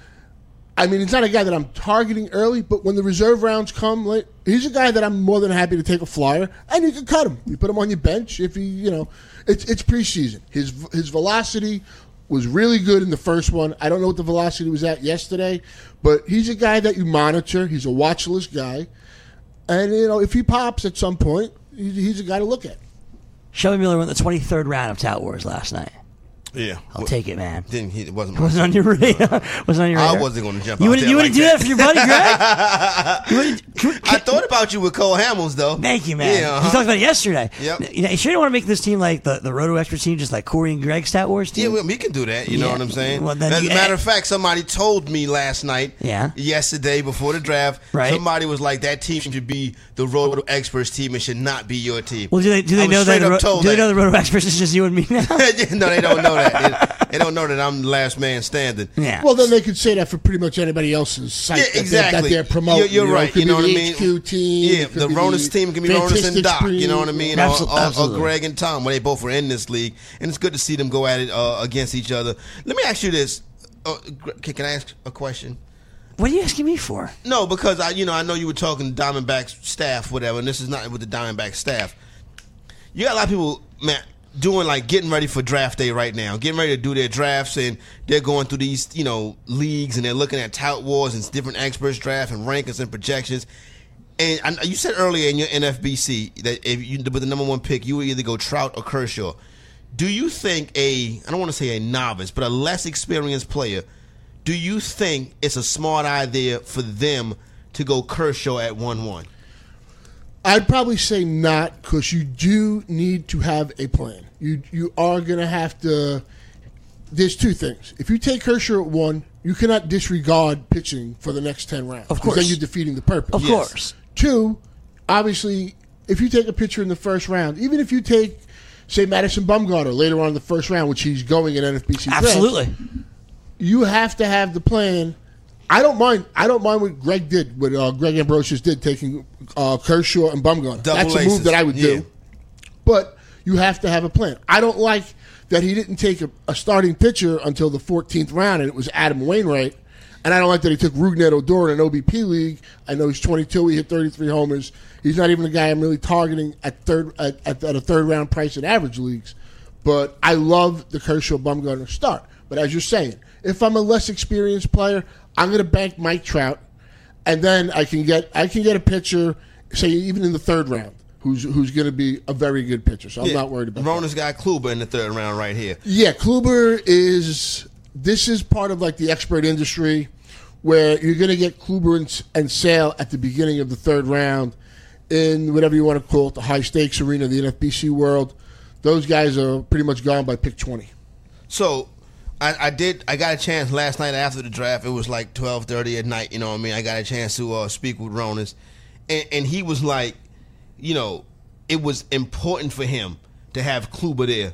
I mean, it's not a guy that I'm targeting early, but when the reserve rounds come, like, he's a guy that I'm more than happy to take a flyer, and you can cut him. You put him on your bench if he, you know, it's it's preseason. His his velocity was really good in the first one. I don't know what the velocity was at yesterday, but he's a guy that you monitor. He's a watch list guy. And, you know, if he pops at some point, he's, he's a guy to look at. Shelby Miller won the twenty-third round of Tout Wars last night. Yeah, I'll take it, man. Didn't he? It wasn't. It wasn't on your radar. wasn't on your radar. I wasn't going to jump. You out wouldn't. there You like wouldn't do that for your buddy, Greg. You wouldn't- I thought about you with Cole Hamels, though. Thank you, man. Yeah, uh-huh. You talked about it yesterday. Yep. You know, you sure don't want to make this team like the, the Roto Expert team, just like Corey and Greg's Stat Wars team? Yeah, well, we can do that. You know Yeah. what I'm saying? Well, then As you- a matter of fact, somebody told me last night, Yeah. yesterday before the draft, Right. somebody was like, that team should be the Roto Experts team. It should not be your team. Well, do they do I they was know that? straight The, up Ro- told do they that. know the Roto Experts is just you and me now? No, they don't know that. They, they don't know that I'm the last man standing. Yeah. Well, then they could say that for pretty much anybody else's site Yeah, that, they're, exactly. that they're promoting. You're, you're you know, right. It could You know be what I the mean? H Q team. Yeah, it could the be Ronus team can be Ronus and Fantastic Doc. Spring, You know what I mean? Absol- or, or, or absolutely. Greg and Tom, where they both were in this league, and it's good to see them go at it uh, against each other. Let me ask you this: uh, can, can I ask a question? What are you asking me for? No, because I, you know, I know you were talking Diamondbacks staff, whatever, and this is not with the Diamondback staff. You got a lot of people, man, doing like getting ready for draft day right now, getting ready to do their drafts, and they're going through these, you know, leagues, and they're looking at tout wars and different experts draft and rankings and projections. And I, you said earlier in your N F B C that if you with the number one pick, you would either go Trout or Kershaw. Do you think a, I don't want to say a novice, but a less experienced player, do you think it's a smart idea for them to go Kershaw at one one? I'd probably say not, because you do need to have a plan. You you are going to have to. There's two things. If you take Kershaw at one, you cannot disregard pitching for the next ten rounds. Of 'cause course. then you're defeating the purpose. Of Yes. course. Two, obviously, if you take a pitcher in the first round, even if you take, say, Madison Bumgarner later on in the first round, which he's going in N F B C draft, Absolutely. you have to have the plan. I don't mind. I don't mind what Greg did, what uh, Greg Ambrosius did, taking uh, Kershaw and Bumgarner. Double That's a aces. move that I would Yeah. do. But you have to have a plan. I don't like that he didn't take a, a starting pitcher until the fourteenth round, and it was Adam Wainwright. And I don't like that he took Rougned Odor in an O B P league. I know he's twenty-two. He hit thirty-three homers. He's not even a guy I'm really targeting at third at, at, at a third round price in average leagues. But I love the Kershaw Bumgarner start. But as you're saying, if I'm a less experienced player, I'm going to bank Mike Trout, and then I can get I can get a pitcher, say even in the third round, who's who's going to be a very good pitcher. So I'm not worried about that. Rona's got Kluber in the third round right here. Yeah, Kluber is. This is part of like the expert industry, where you're going to get Kluber and, and Sale at the beginning of the third round, in whatever you want to call it, the high stakes arena, the N F B C world. Those guys are pretty much gone by pick twenty. So I, I did. I got a chance last night after the draft. It was like twelve thirty at night. You know what I mean? I got a chance to uh, speak with Ronas, and, and he was like, you know, it was important for him to have Kluber there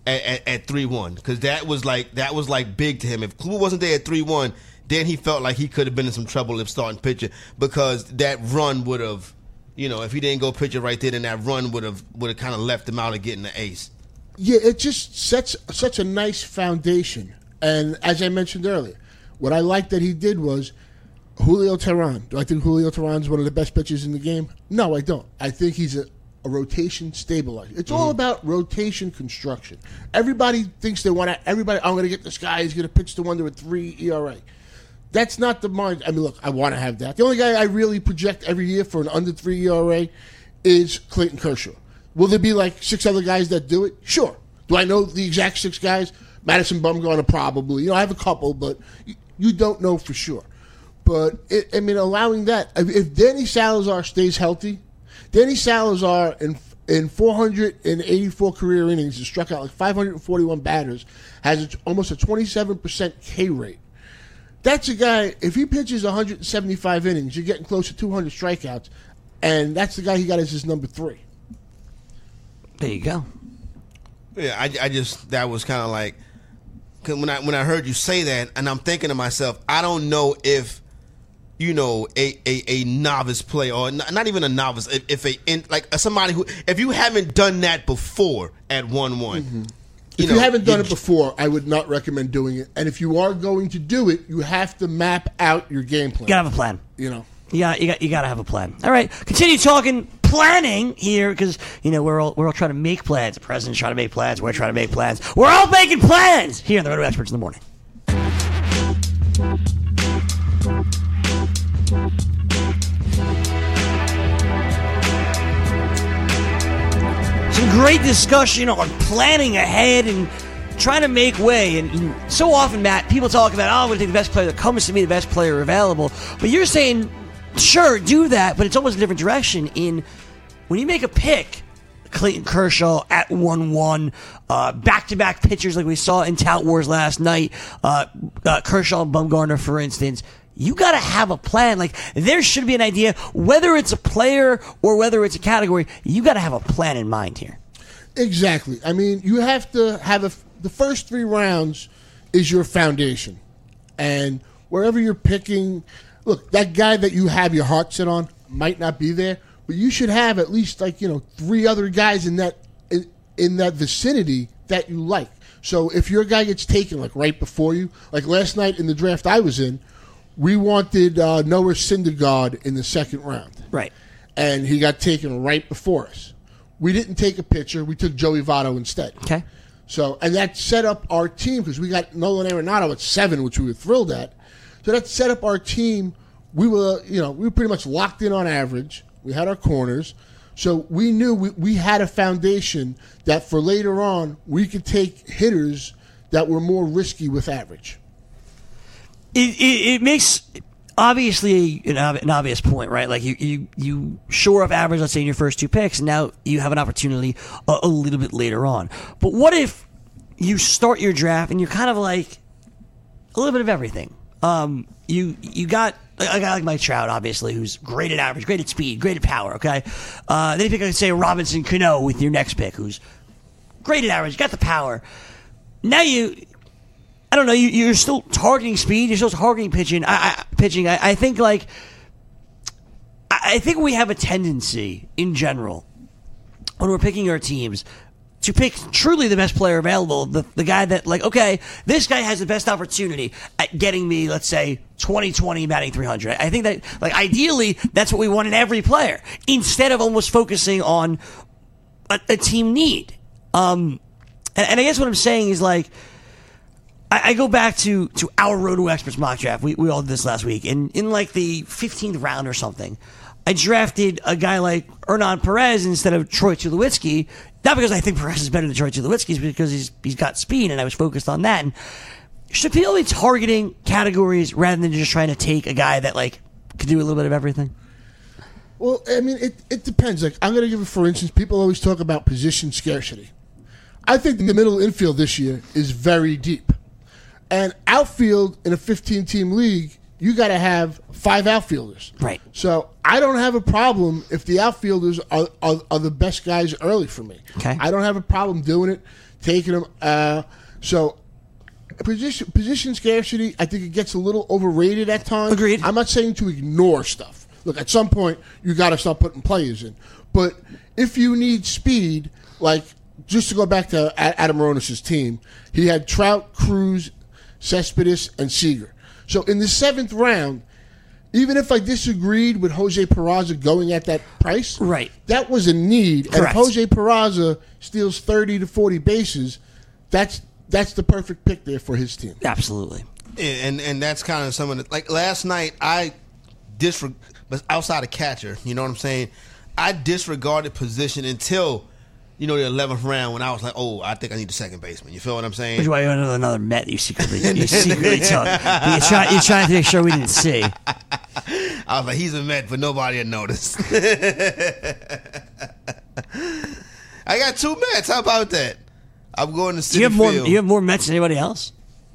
at, at, at three one, because that was like that was like big to him. If Kluber wasn't there at three one, then he felt like he could have been in some trouble if starting pitcher, because that run would have, you know, if he didn't go pitcher right there, then that run would have would have kind of left him out of getting the ace. Yeah, it just sets such a nice foundation. And as I mentioned earlier, what I liked that he did was Julio Teheran. Do I think Julio Teheran is one of the best pitchers in the game? No, I don't. I think he's a, a rotation stabilizer. It's all about rotation construction. Everybody thinks they want to, everybody, I'm going to get this guy, he's going to pitch to under a three E R A. That's not the mind. I mean, look, I want to have that. The only guy I really project every year for an under three E R A is Clayton Kershaw. Will there be like six other guys that do it? Sure. Do I know the exact six guys? Madison Bumgarner probably. You know, I have a couple, but you, you don't know for sure. But, it, I mean, allowing that, if Danny Salazar stays healthy, Danny Salazar in in four hundred eighty-four career innings has struck out like five hundred forty-one batters, has a, almost a twenty-seven percent K rate. That's a guy, if he pitches one hundred seventy-five innings, you're getting close to two hundred strikeouts, and that's the guy he got as his number three. There you go. Yeah, I, I just, that was kind of like, cause when I when I heard you say that, and I'm thinking to myself, I don't know if, you know, a, a, a novice player, or not, not even a novice, if, if a in, like somebody who, if you haven't done that before at one one, Mm-hmm. you If know, you haven't done you, it before, I would not recommend doing it. And if you are going to do it, you have to map out your game plan. You gotta have a plan. You know. You got, you got, you got to have a plan. All right, continue talking planning here, because you know we're all we're all trying to make plans. The president's trying to make plans. We're trying to make plans. We're all making plans here on the Roto Experts in the Morning. Some great discussion on planning ahead and trying to make way. And, and so often, Matt, people talk about, oh, I'm going to take the best player that comes to me, the best player available. But you're saying, sure, do that, but it's almost a different direction. In when you make a pick, Clayton Kershaw at one one, uh, back-to-back pitchers like we saw in Tout Wars last night, uh, uh, Kershaw and Bumgarner, for instance, you got to have a plan. Like, there should be an idea, whether it's a player or whether it's a category, you got to have a plan in mind here. Exactly. I mean, you have to have a, the first three rounds is your foundation. And wherever you're picking, look, that guy that you have your heart set on might not be there, but you should have at least, like, you know, three other guys in that in, in that vicinity that you like. So if your guy gets taken, like, right before you, like last night in the draft I was in, we wanted uh, Noah Syndergaard in the second round. Right. And he got taken right before us. We didn't take a pitcher. We took Joey Votto instead. Okay. So, and that set up our team, because we got Nolan Arenado at seven, which we were thrilled at. So that set up our team. We were, you know, we were pretty much locked in on average. We had our corners. So we knew we, we had a foundation that for later on, we could take hitters that were more risky with average. It, it, it makes obviously an, an obvious point, right? Like you, you, you shore up average, let's say in your first two picks, and now you have an opportunity a, a little bit later on. But what if you start your draft and you're kind of like a little bit of everything? Um, you you got a guy like Mike Trout, obviously, who's great at average, great at speed, great at power. Okay, uh, then you pick, like, say, Robinson Cano with your next pick, who's great at average, got the power. Now you. I don't know. You, you're still targeting speed. You're still targeting pitching. I, I, pitching. I, I think like I, I think we have a tendency in general when we're picking our teams to pick truly the best player available. The the guy that, like, okay, this guy has the best opportunity at getting me, let's say, twenty twenty batting three hundred. I think that, like, ideally that's what we want in every player, instead of almost focusing on a, a team need. Um, and, and I guess what I'm saying is, like, I go back to, to our Roto Experts mock draft. We we all did this last week. And in like the fifteenth round or something, I drafted a guy like Hernan Perez instead of Troy Tulowitzki. Not because I think Perez is better than Troy Tulowitzki, it's because he's he's got speed, and I was focused on that. And should people be targeting categories rather than just trying to take a guy that, like, could do a little bit of everything? Well, I mean, it, it depends. Like, I'm going to give it, for instance, people always talk about position scarcity. I think the middle infield this year is very deep. And outfield in a fifteen-team league, you got to have five outfielders. Right. So I don't have a problem if the outfielders are, are, are the best guys early for me. Okay. I don't have a problem doing it. taking him. Uh, so position position scarcity, I think it gets a little overrated at times. Agreed. I'm not saying to ignore stuff. Look, at some point you got to start putting players in. But if you need speed, like just to go back to Adam Ronis' team, he had Trout, Cruz, Cespedes, and Seager. So in the seventh round, even if I disagreed with Jose Peraza going at that price, right, that was a need. Correct. And if Jose Peraza steals thirty to forty bases, that's that's the perfect pick there for his team. Absolutely. And and that's kind of some of the, like last night I disreg but outside of catcher, you know what I'm saying? I disregarded position until, you know, the eleventh round when I was like, oh, I think I need a second baseman. You feel what I'm saying? Which is why you another, another Met you secretly you secretly took. You're trying, you're trying to make sure we didn't see. I was like, he's a Met, but nobody had noticed. I got two Mets. How about that? I'm going to Citi Do you have more? Field. Do you have more Mets than anybody else?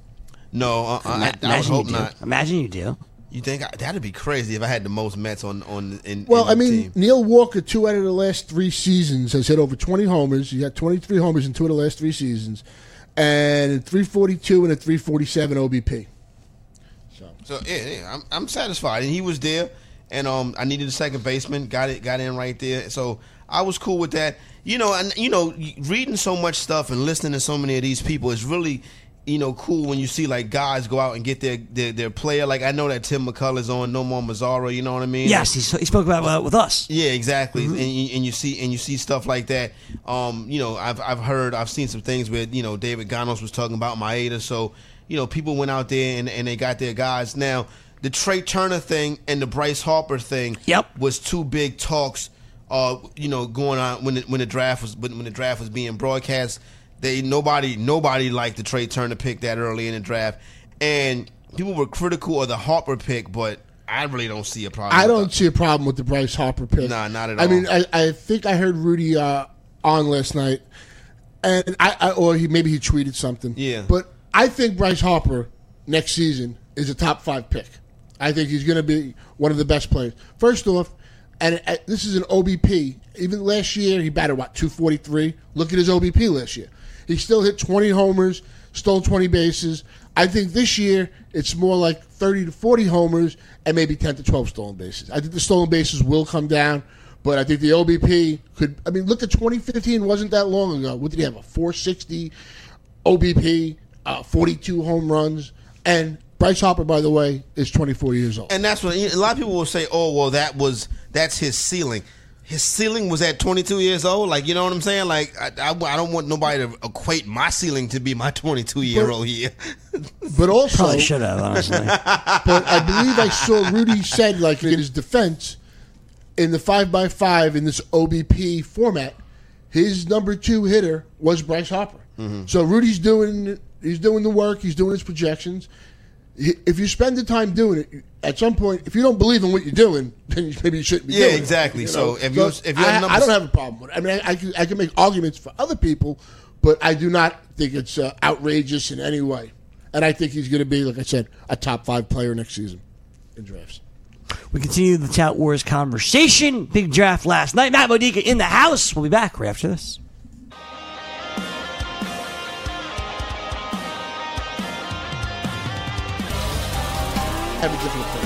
No, uh, I, I would Imagine hope you do. not. Imagine you do. You think I, that'd be crazy if I had the most Mets on on in? Well, in I the mean, team. Neil Walker, two out of the last three seasons, has hit over twenty homers. He had twenty-three homers in two of the last three seasons, and a three forty-two and a three forty-seven O B P. So, So yeah, yeah, I'm I'm satisfied, and he was there, and um, I needed a second baseman, got it, got in right there, so I was cool with that. You know, and you know, reading so much stuff and listening to so many of these people is really, you know, cool when you see like guys go out and get their their, their player. Like I know that Tim McCullough's on No More Mazzara, you know what I mean? Yes, he, he spoke about it with us. Yeah, exactly. Mm-hmm. And, you, and you see and you see stuff like that. Um, you know, I've I've heard I've seen some things where you know David Ganos was talking about Maeda. So you know, people went out there and, and they got their guys. Now the Trey Turner thing and the Bryce Harper thing, Yep. was two big talks. Uh, you know, going on when the, when the draft was when, when the draft was being broadcast. They nobody nobody liked the Trey Turner pick that early in the draft, and people were critical of the Harper pick, but I really don't see a problem. I with don't that. see a problem with the Bryce Harper pick. Nah, not at I all. mean, I, I think I heard Rudy uh, on last night, and I, I or he maybe he tweeted something. Yeah. But I think Bryce Harper next season is a top five pick. I think he's going to be one of the best players. First off, and uh, this is an O B P. Even last year, he batted what two forty-three. Look at his O B P last year. He still hit twenty homers, stole twenty bases. I think this year it's more like thirty to forty homers and maybe ten to twelve stolen bases. I think the stolen bases will come down, but I think the O B P could. I mean, look at twenty fifteen. Wasn't that long ago. What did he have? A four sixty O B P, uh, forty-two home runs, and Bryce Harper, by the way, is twenty-four years old. And that's what a lot of people will say. Oh, well, that was that's his ceiling. His ceiling was at twenty-two years old. Like, you know what I'm saying? Like, I, I, I don't want nobody to equate my ceiling to be my twenty-two-year-old here. But also, Probably should have, honestly. but I believe I saw Rudy said, like, in his defense, in the five by five in this O B P format, his number two hitter was Bryce Harper. Mm-hmm. So Rudy's doing he's doing the work. He's doing his projections. He- If you spend the time doing it, at some point, if you don't believe in what you're doing, then you- maybe you shouldn't be Yeah, doing exactly. it. you So know? if you're- if your I, numbers- I don't have a problem with it. I mean, I, I, can, I can make arguments for other people, but I do not think it's uh, outrageous in any way. And I think he's going to be, like I said, a top five player next season in drafts. We continue the Tout Wars conversation. Big draft last night. Matt Modica in the house. We'll be back right after this. Have a different approach.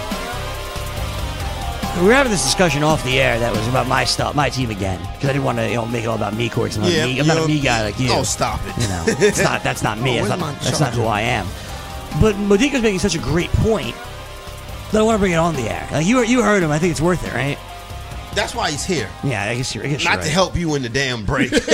We were having this discussion off the air that was about my stuff, my team again, because I didn't want to, you know, make it all about me, Courts. I'm not, Yeah, a me, I'm not a you me know- guy like you. Oh, stop it. You know, it's not. That's not me. Oh, that's where's not, my that's not who charger? I am. But Modica's making such a great point that I want to bring it on the air. Like you, you heard him. I think it's worth it, right? That's why he's here. Yeah, I guess you're. I guess Not you're to right. help you in the damn break. I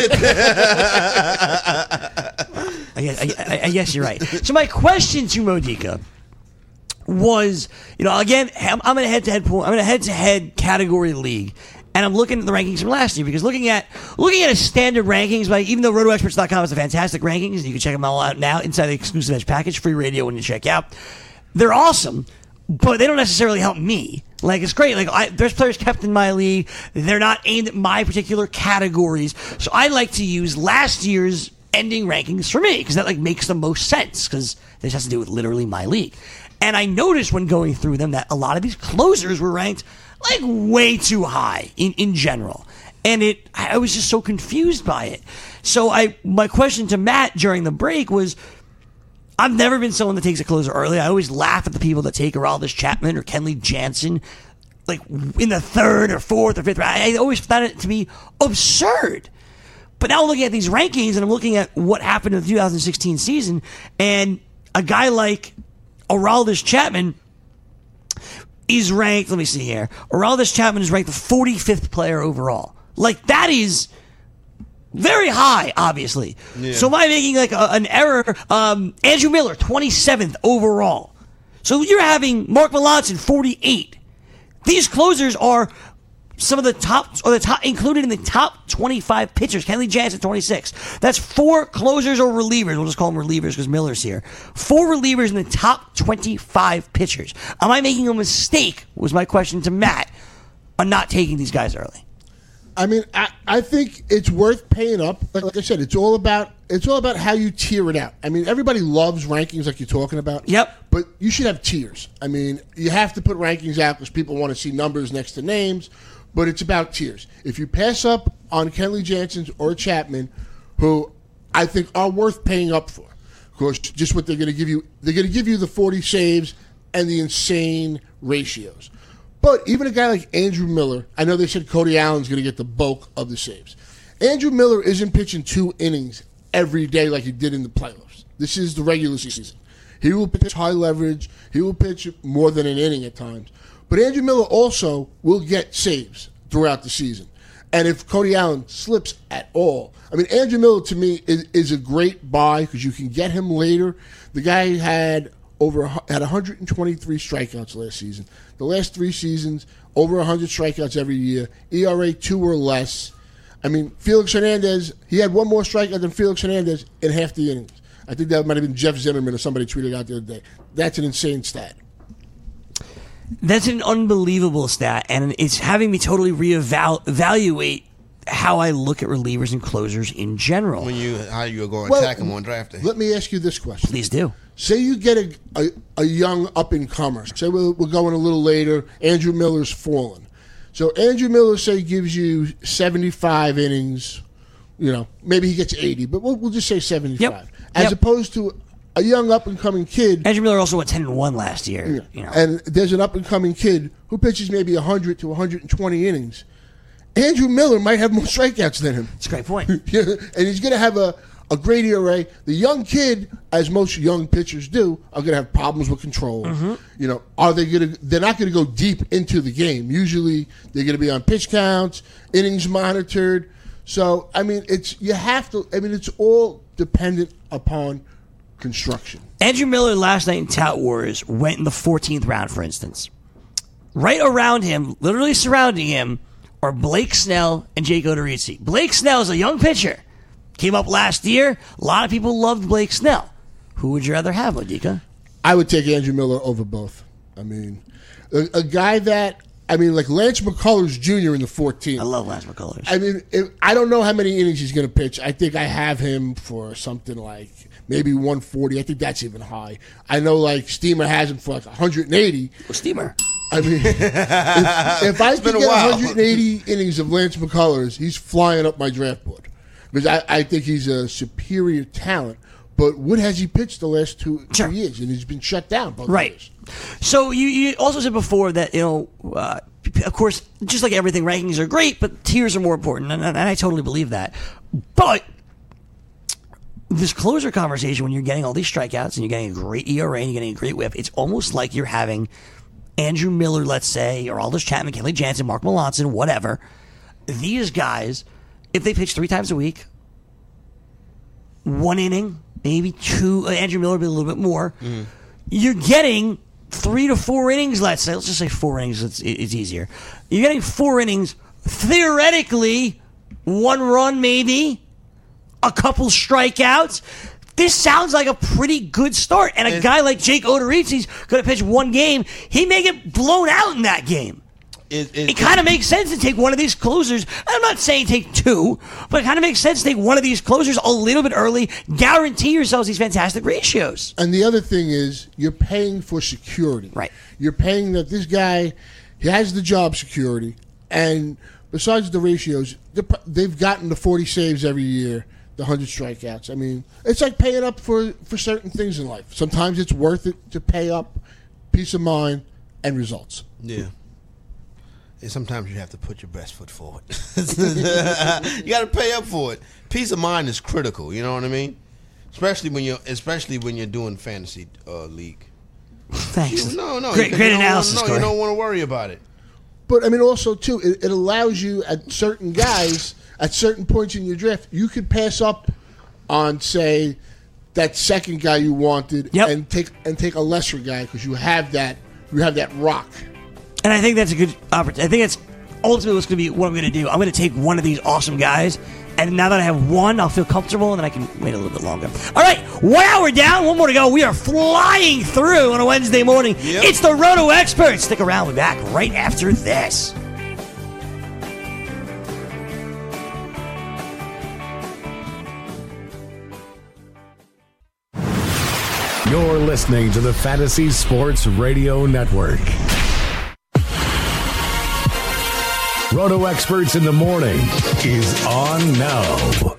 guess, I, I, I guess you're right. So my question to Modica was, you know, again, I'm, I'm in a head-to-head pool. I'm in a head-to-head category league, and I'm looking at the rankings from last year because looking at looking at a standard rankings, like even though roto experts dot com has a fantastic rankings, and you can check them all out now inside the exclusive Edge package, free radio when you check out. They're awesome, but they don't necessarily help me. Like, it's great. Like, I, there's players kept in my league. They're not aimed at my particular categories. So I like to use last year's ending rankings for me because that, like, makes the most sense because this has to do with literally my league. And I noticed when going through them that a lot of these closers were ranked, like, way too high in, in general. And it, I was just so confused by it. So I, my question to Matt during the break was, I've never been someone that takes a closer early. I always laugh at the people that take Aroldis Chapman or Kenley Jansen, like in the third or fourth or fifth round. I always found it to be absurd. But now I'm looking at these rankings and I'm looking at what happened in the two thousand sixteen season, and a guy like Aroldis Chapman is ranked, let me see here. Aroldis Chapman is ranked the forty-fifth player overall. Like, that is very high, obviously. Yeah. So am I making like a, an error? Um, Andrew Miller, twenty-seventh overall. So you're having Mark Melancon, forty-eight. These closers are some of the top, or the top, included in the top twenty-five pitchers. Kenley Jansen, twenty-six. That's four closers or relievers. We'll just call them relievers because Miller's here. Four relievers in the top twenty-five pitchers. Am I making a mistake, was my question to Matt, on not taking these guys early? I mean, I, I think it's worth paying up. Like, like I said, it's all about it's all about how you tier it out. I mean, everybody loves rankings like you're talking about. Yep. But you should have tiers. I mean, you have to put rankings out because people want to see numbers next to names. But it's about tiers. If you pass up on Kenley Jansen or Chapman, who I think are worth paying up for, of course, just what they're going to give you, they're going to give you the forty saves and the insane ratios. But even a guy like Andrew Miller, I know they said Cody Allen's going to get the bulk of the saves. Andrew Miller isn't pitching two innings every day like he did in the playoffs. This is the regular season. He will pitch high leverage. He will pitch more than an inning at times. But Andrew Miller also will get saves throughout the season. And if Cody Allen slips at all, I mean, Andrew Miller to me is, is a great buy because you can get him later. The guy had over had one hundred twenty-three strikeouts last season. The last three seasons, over one hundred strikeouts every year. E R A two or less. I mean, Felix Hernandez, he had one more strikeout than Felix Hernandez in half the innings. I think that might have been Jeff Zimmerman or somebody tweeted out the other day. That's an insane stat. That's an unbelievable stat, and it's having me totally reevaluate how I look at relievers and closers in general. When you how you go and Well, attack them on draft day. Let me ask you this question. Please do. Say you get a, a, a young up-and-comer. Say we're, we're going a little later. Andrew Miller's fallen. So Andrew Miller, say, gives you seventy-five innings. You know, maybe he gets eighty, but we'll, we'll just say seventy-five. Yep. As Yep. opposed to a young up-and-coming kid. Andrew Miller also went ten and one last year. Yeah. You know. And there's an up-and-coming kid who pitches maybe one hundred to one hundred twenty innings. Andrew Miller might have more strikeouts than him. It's a great point. Yeah, and he's going to have a, a great E R A. The young kid, as most young pitchers do, are going to have problems with control. Mm-hmm. You know, are they going to? They're not going to go deep into the game. Usually, they're going to be on pitch counts, innings monitored. So, I mean, it's you have to. I mean, it's all dependent upon construction. Andrew Miller last night in Tout Wars went in the fourteenth round, for instance. Right around him, literally surrounding him, are Blake Snell and Jake Odorizzi. Blake Snell is a young pitcher. Came up last year. A lot of people loved Blake Snell. Who would you rather have, Modika? I would take Andrew Miller over both. I mean, a, a guy that, I mean, like Lance McCullers Junior in the fourteenth. I love Lance McCullers. I mean, if, I don't know how many innings he's going to pitch. I think I have him for something like maybe one forty. I think that's even high. I know, like, Steamer has him for like one hundred eighty. Well, Steamer. I mean, if, if I been could a get while. one hundred eighty innings of Lance McCullers, he's flying up my draft board. Because I, I think he's a superior talent. But what has he pitched the last two, Sure. two years? And he's been shut down both Right. years. So you, you also said before that, you know, uh, of course, just like everything, rankings are great, but tiers are more important. And, and I totally believe that. But this closer conversation, when you're getting all these strikeouts and you're getting a great E R A and you're getting a great whip, it's almost like you're having Andrew Miller, let's say, or Aroldis Chapman, Kenley Jansen, Mark Melancon, whatever. These guys, if they pitch three times a week, one inning, maybe two, uh, Andrew Miller will be a little bit more, mm. you're getting three to four innings, let's say. Let's just say four innings. It's, it's easier. You're getting four innings, theoretically, one run maybe, a couple strikeouts. This sounds like a pretty good start. And a guy like Jake Odorizzi's going to pitch one game. He may get blown out in that game. It, it, It kind of makes sense to take one of these closers. I'm not saying take two, but it kind of makes sense to take one of these closers a little bit early. Guarantee yourselves these fantastic ratios. And the other thing is, you're paying for security. Right. You're paying that this guy, he has the job security, and besides the ratios, they've gotten the forty saves every year, the one hundred strikeouts. I mean, it's like paying up for, for certain things in life. Sometimes it's worth it to pay up, peace of mind, and results. Yeah. And sometimes you have to put your best foot forward. You got to pay up for it. Peace of mind is critical. You know what I mean? Especially when you're, especially when you're doing fantasy uh, league. Thanks. You, no, no, great, you, great you analysis. Wanna, no, you don't want to worry about it. But I mean, also too, it, it allows you at certain guys at certain points in your draft, you could pass up on, say, that second guy you wanted, yep. and take and take a lesser guy because you have that you have that rock. And I think that's a good opportunity. I think that's ultimately what's going to be what I'm going to do. I'm going to take one of these awesome guys, and now that I have one, I'll feel comfortable, and then I can wait a little bit longer. All right, one hour down, one more to go. We are flying through on a Wednesday morning. Yep. It's the Roto Experts. Stick around. We'll be back right after this. You're listening to the Fantasy Sports Radio Network. Roto Experts in the Morning is on now.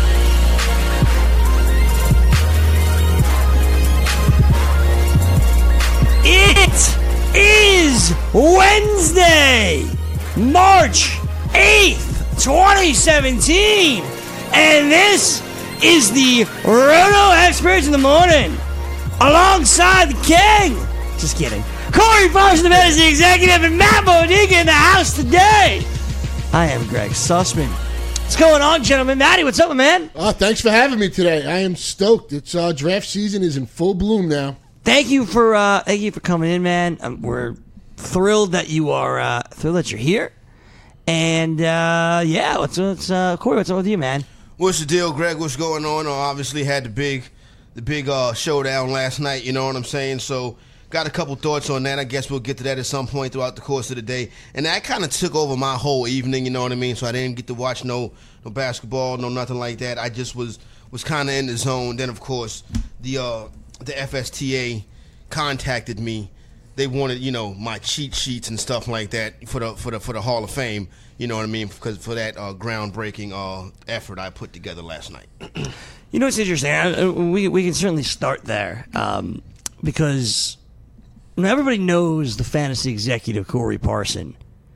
It is Wednesday, March eighth, twenty seventeen, and this is the Roto Experts in the Morning. Alongside the King. Just kidding. Corey Parson, the Fantasy Executive, and Matt Bodiga in the house today. I am Greg Sussman. What's going on, gentlemen? Matty, what's up, man? Uh, thanks for having me today. I am stoked. It's uh, draft season is in full bloom now. Thank you for uh, thank you for coming in, man. Um, we're thrilled that you are uh, thrilled that you're here. And uh, yeah, what's what's uh, Corey? What's up with you, man? What's the deal, Greg? What's going on? Uh, obviously had the big. The big uh, showdown last night, you know what I'm saying? So, got a couple thoughts on that. I guess we'll get to that at some point throughout the course of the day. And that kind of took over my whole evening, you know what I mean? So, I didn't get to watch no no basketball, no nothing like that. I just was was kind of in the zone. Then, of course, the uh, the F S T A contacted me. They wanted, you know, my cheat sheets and stuff like that for the for the for the Hall of Fame. You know what I mean? Because for that uh, groundbreaking uh, effort I put together last night. You know what's interesting? I, we we can certainly start there um, because you know, everybody knows the fantasy executive Corey Parson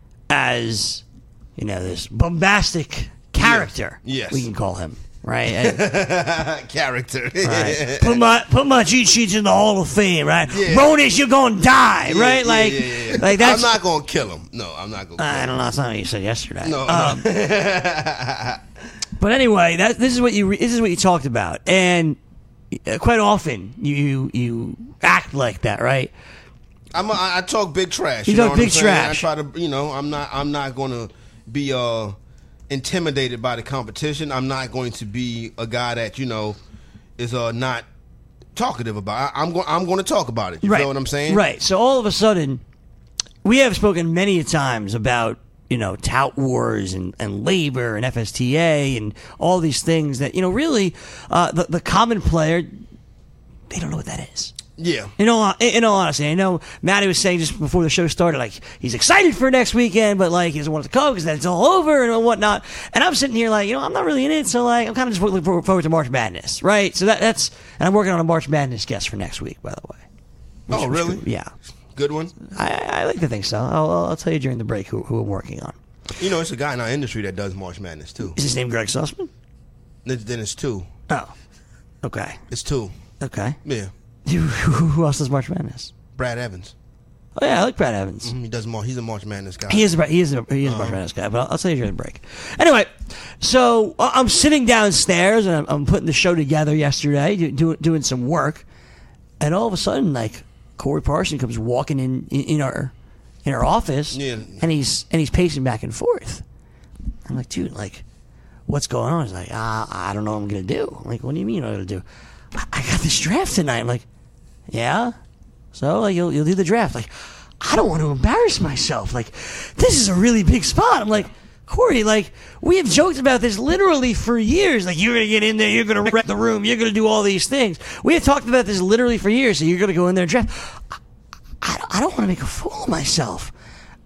as you know this bombastic character. Yes, we can call him right. Character. Right. Put my put my cheat sheets in the Hall of Fame. Right, yeah. Bonus, you're gonna die. Yeah, right, yeah, like yeah, yeah, yeah. like that's. I'm not gonna kill him. No, I'm not gonna. Kill I him. don't know. That's not what you said yesterday. No. Um, no. But anyway, that this is what you this is what you talked about, and uh, quite often you you act like that, right? I'm a, I talk big trash. You You, know talk what big I'm saying? trash. I try to, you know, I'm not I'm not going to be uh, intimidated by the competition. I'm not going to be a guy that you know is uh, not talkative about. I, I'm going I'm going to talk about it. You right. know what I'm saying? Right. So all of a sudden, we have spoken many times about. You know, tout wars and, and labor and F S T A and all these things that, you know, really uh, the, the common player, they don't know what that is. Yeah. In all, in all honesty, I know Matty was saying just before the show started, like, he's excited for next weekend, but, like, he doesn't want it to come because then it's all over and whatnot. And I'm sitting here like, you know, I'm not really in it, so, like, I'm kind of just looking forward to March Madness, right? So that, that's, and I'm working on a March Madness guest for next week, by the way. Which, Oh, really? Which, yeah. Good one. I, I like to think so. I'll, I'll tell you during the break who, who I'm working on. You know, it's a guy in our industry that does March Madness too. Is his name Greg Sussman? Then then it's two. Oh, okay, It's two. okay. Yeah. Who, who else does March Madness? Brad Evans. Oh yeah, I like Brad Evans. Mhm, He does more. He's a March Madness guy. He is a he is a he is a March Madness guy, but I'll, I'll tell you during the break. Anyway, so uh, I'm sitting downstairs and I'm, I'm putting the show together yesterday, do, do, doing some work, and all of a sudden, like Corey Parson comes walking in in, in our in our office, Yeah. and he's and he's pacing back and forth. I'm like, dude, like, what's going on? He's like, ah, I don't know what I'm gonna do. I'm like, what do you mean what I'm gonna do? I, I got this draft tonight. I'm like, yeah. So like you'll you'll do the draft. Like, I don't want to embarrass myself. Like, this is a really big spot. I'm like, Corey, like, we have joked about this literally for years. Like, you're gonna get in there, you're gonna wreck the room, you're gonna do all these things. We have talked about this literally for years. So you're gonna go in there and draft. I, I don't want to make a fool of myself.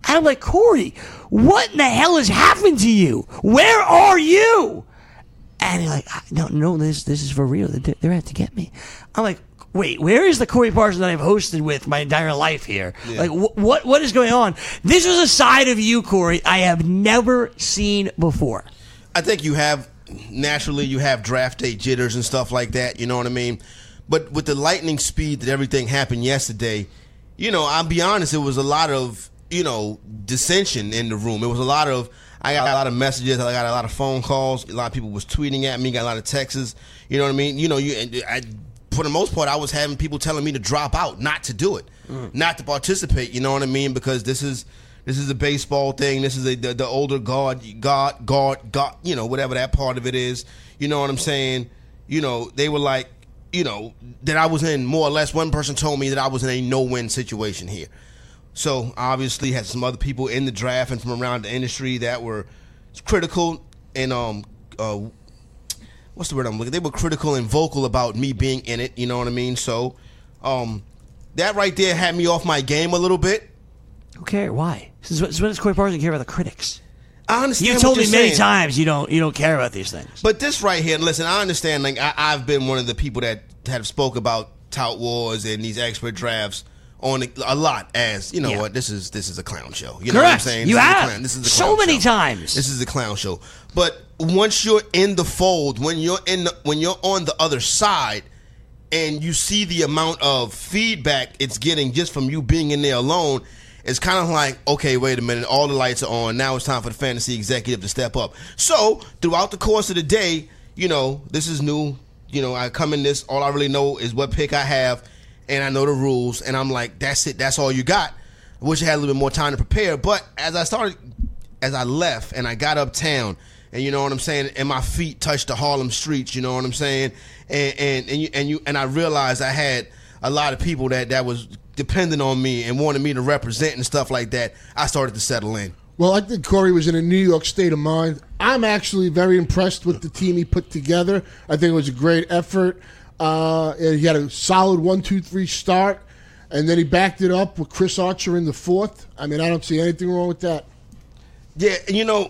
And I'm like, Corey, what in the hell has happened to you? Where are you? And he's like, no, no, this this is for real. They're, they're out to get me. I'm like, wait, where is the Corey Parson that I've hosted with my entire life here? Yeah. Like, wh- what what is going on? This is a side of you, Corey, I have never seen before. I think you have, naturally, you have draft day jitters and stuff like that, you know what I mean? But with the lightning speed that everything happened yesterday, you know, I'll be honest, it was a lot of, you know, dissension in the room. It was a lot of, I got a lot of messages, I got a lot of phone calls, a lot of people was tweeting at me, got a lot of texts, you know what I mean? You know, you, I, for the most part, I was having people telling me to drop out, not to do it, mm. not to participate, you know what I mean? Because this is this is a baseball thing, this is a, the, the older guard, guard, guard, guard, you know, whatever that part of it is, you know what I'm saying? You know, they were like, you know, that I was in, more or less, one person told me that I was in a no-win situation here. So, obviously, had some other people in the draft and from around the industry that were critical and, um, uh, what's the word I'm looking? They were critical and vocal about me being in it, you know what I mean? So, um, that right there had me off my game a little bit. Who cares? Why? Since when does Corey Parson care about the critics? I understand. You told what me you're many saying. times you don't you don't care about these things. But this right here, listen, I understand. Like I, I've been one of the people that have spoke about tout wars and these expert drafts on a, a lot. As you know, Yeah. what this is this is a clown show. You Correct. know what I'm saying? You this have is a clown, this is a so clown many show. times. This is a clown show. But once you're in the fold, when you're in, the, when you're on the other side, and you see the amount of feedback it's getting just from you being in there alone. It's kind of like, okay, wait a minute, all the lights are on. Now it's time for the fantasy executive to step up. So, throughout the course of the day, you know, this is new. You know, I come in this, all I really know is what pick I have, and I know the rules, and I'm like, that's it, that's all you got. I wish I had a little bit more time to prepare, but as I started, as I left, and I got uptown, and you know what I'm saying, and my feet touched the Harlem streets, you know what I'm saying, and and and you, and, you, and I realized I had a lot of people that, that was depending on me and wanted me to represent and stuff like that, I started to settle in. Well, I think Corey was in a New York state of mind. I'm actually very impressed with the team he put together. I think it was a great effort. Uh, he had a solid one, two, three start, and then he backed it up with Chris Archer in the fourth. I mean, I don't see anything wrong with that. Yeah, you know,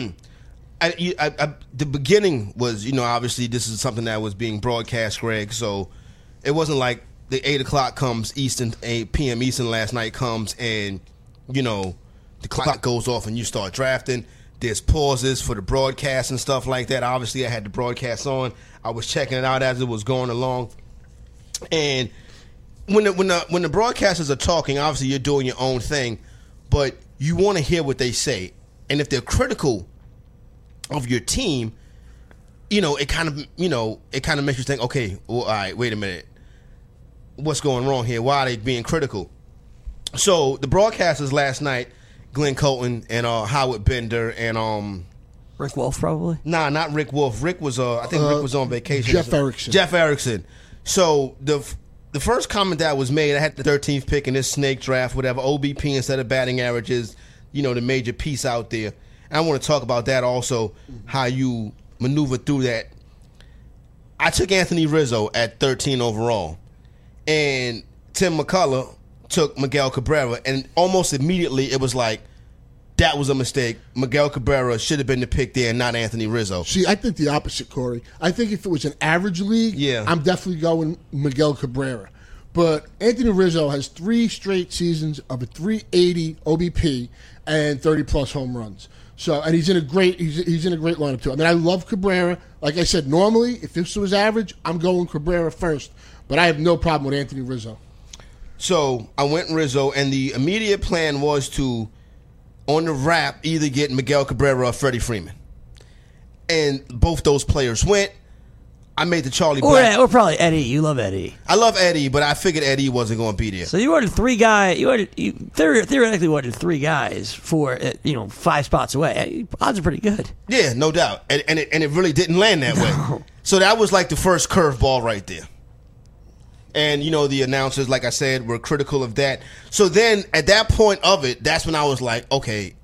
I, I, I, the beginning was, you know, obviously this is something that was being broadcast, Greg, so it wasn't like the eight o'clock comes Eastern, eight p.m. Eastern last night comes, and, you know, the clock goes off and you start drafting. There's pauses for the broadcast and stuff like that. Obviously, I had the broadcast on. I was checking it out as it was going along. And when the, when the, when the broadcasters are talking, obviously you're doing your own thing, but you want to hear what they say. And if they're critical of your team, you know, it kind of, you know, it kind of makes you think, okay, well, all right, wait a minute. What's going wrong here? Why are they being critical? So the broadcasters last night, Glenn Colton and uh, Howard Bender and um, Rick Wolf, probably. Nah, not Rick Wolf. Rick was uh, I think Uh, Rick was on vacation. Jeff Erickson. Jeff Erickson. So the the first comment that was made, I had the thirteenth pick in this snake draft, whatever, O B P instead of batting averages, you know, the major piece out there. And I want to talk about that also, how you maneuver through that. I took Anthony Rizzo at thirteen overall. And Tim McCullough took Miguel Cabrera, and almost immediately it was like, that was a mistake. Miguel Cabrera should have been the pick there and not Anthony Rizzo. See, I think the opposite, Corey. I think if it was an average league, Yeah. I'm definitely going Miguel Cabrera. But Anthony Rizzo has three straight seasons of a three eighty O B P and thirty plus home runs. So, and he's in a great he's he's in a great lineup too. I mean, I love Cabrera. Like I said, normally if this was average, I'm going Cabrera first. But I have no problem with Anthony Rizzo. So I went Rizzo, and the immediate plan was to, on the wrap, either get Miguel Cabrera or Freddie Freeman. And both those players went. I made the Charlie Or, Black. or probably Eddie. You love Eddie. I love Eddie, but I figured Eddie wasn't going to be there. So you ordered three guys. You ordered you theor- theoretically ordered three guys for uh, you know five spots away. Odds are pretty good. Yeah, no doubt. And, and, it, and it really didn't land that way. So that was like the first curveball right there. And, you know, the announcers, like I said, were critical of that. So then, at that point of it, that's when I was like, okay,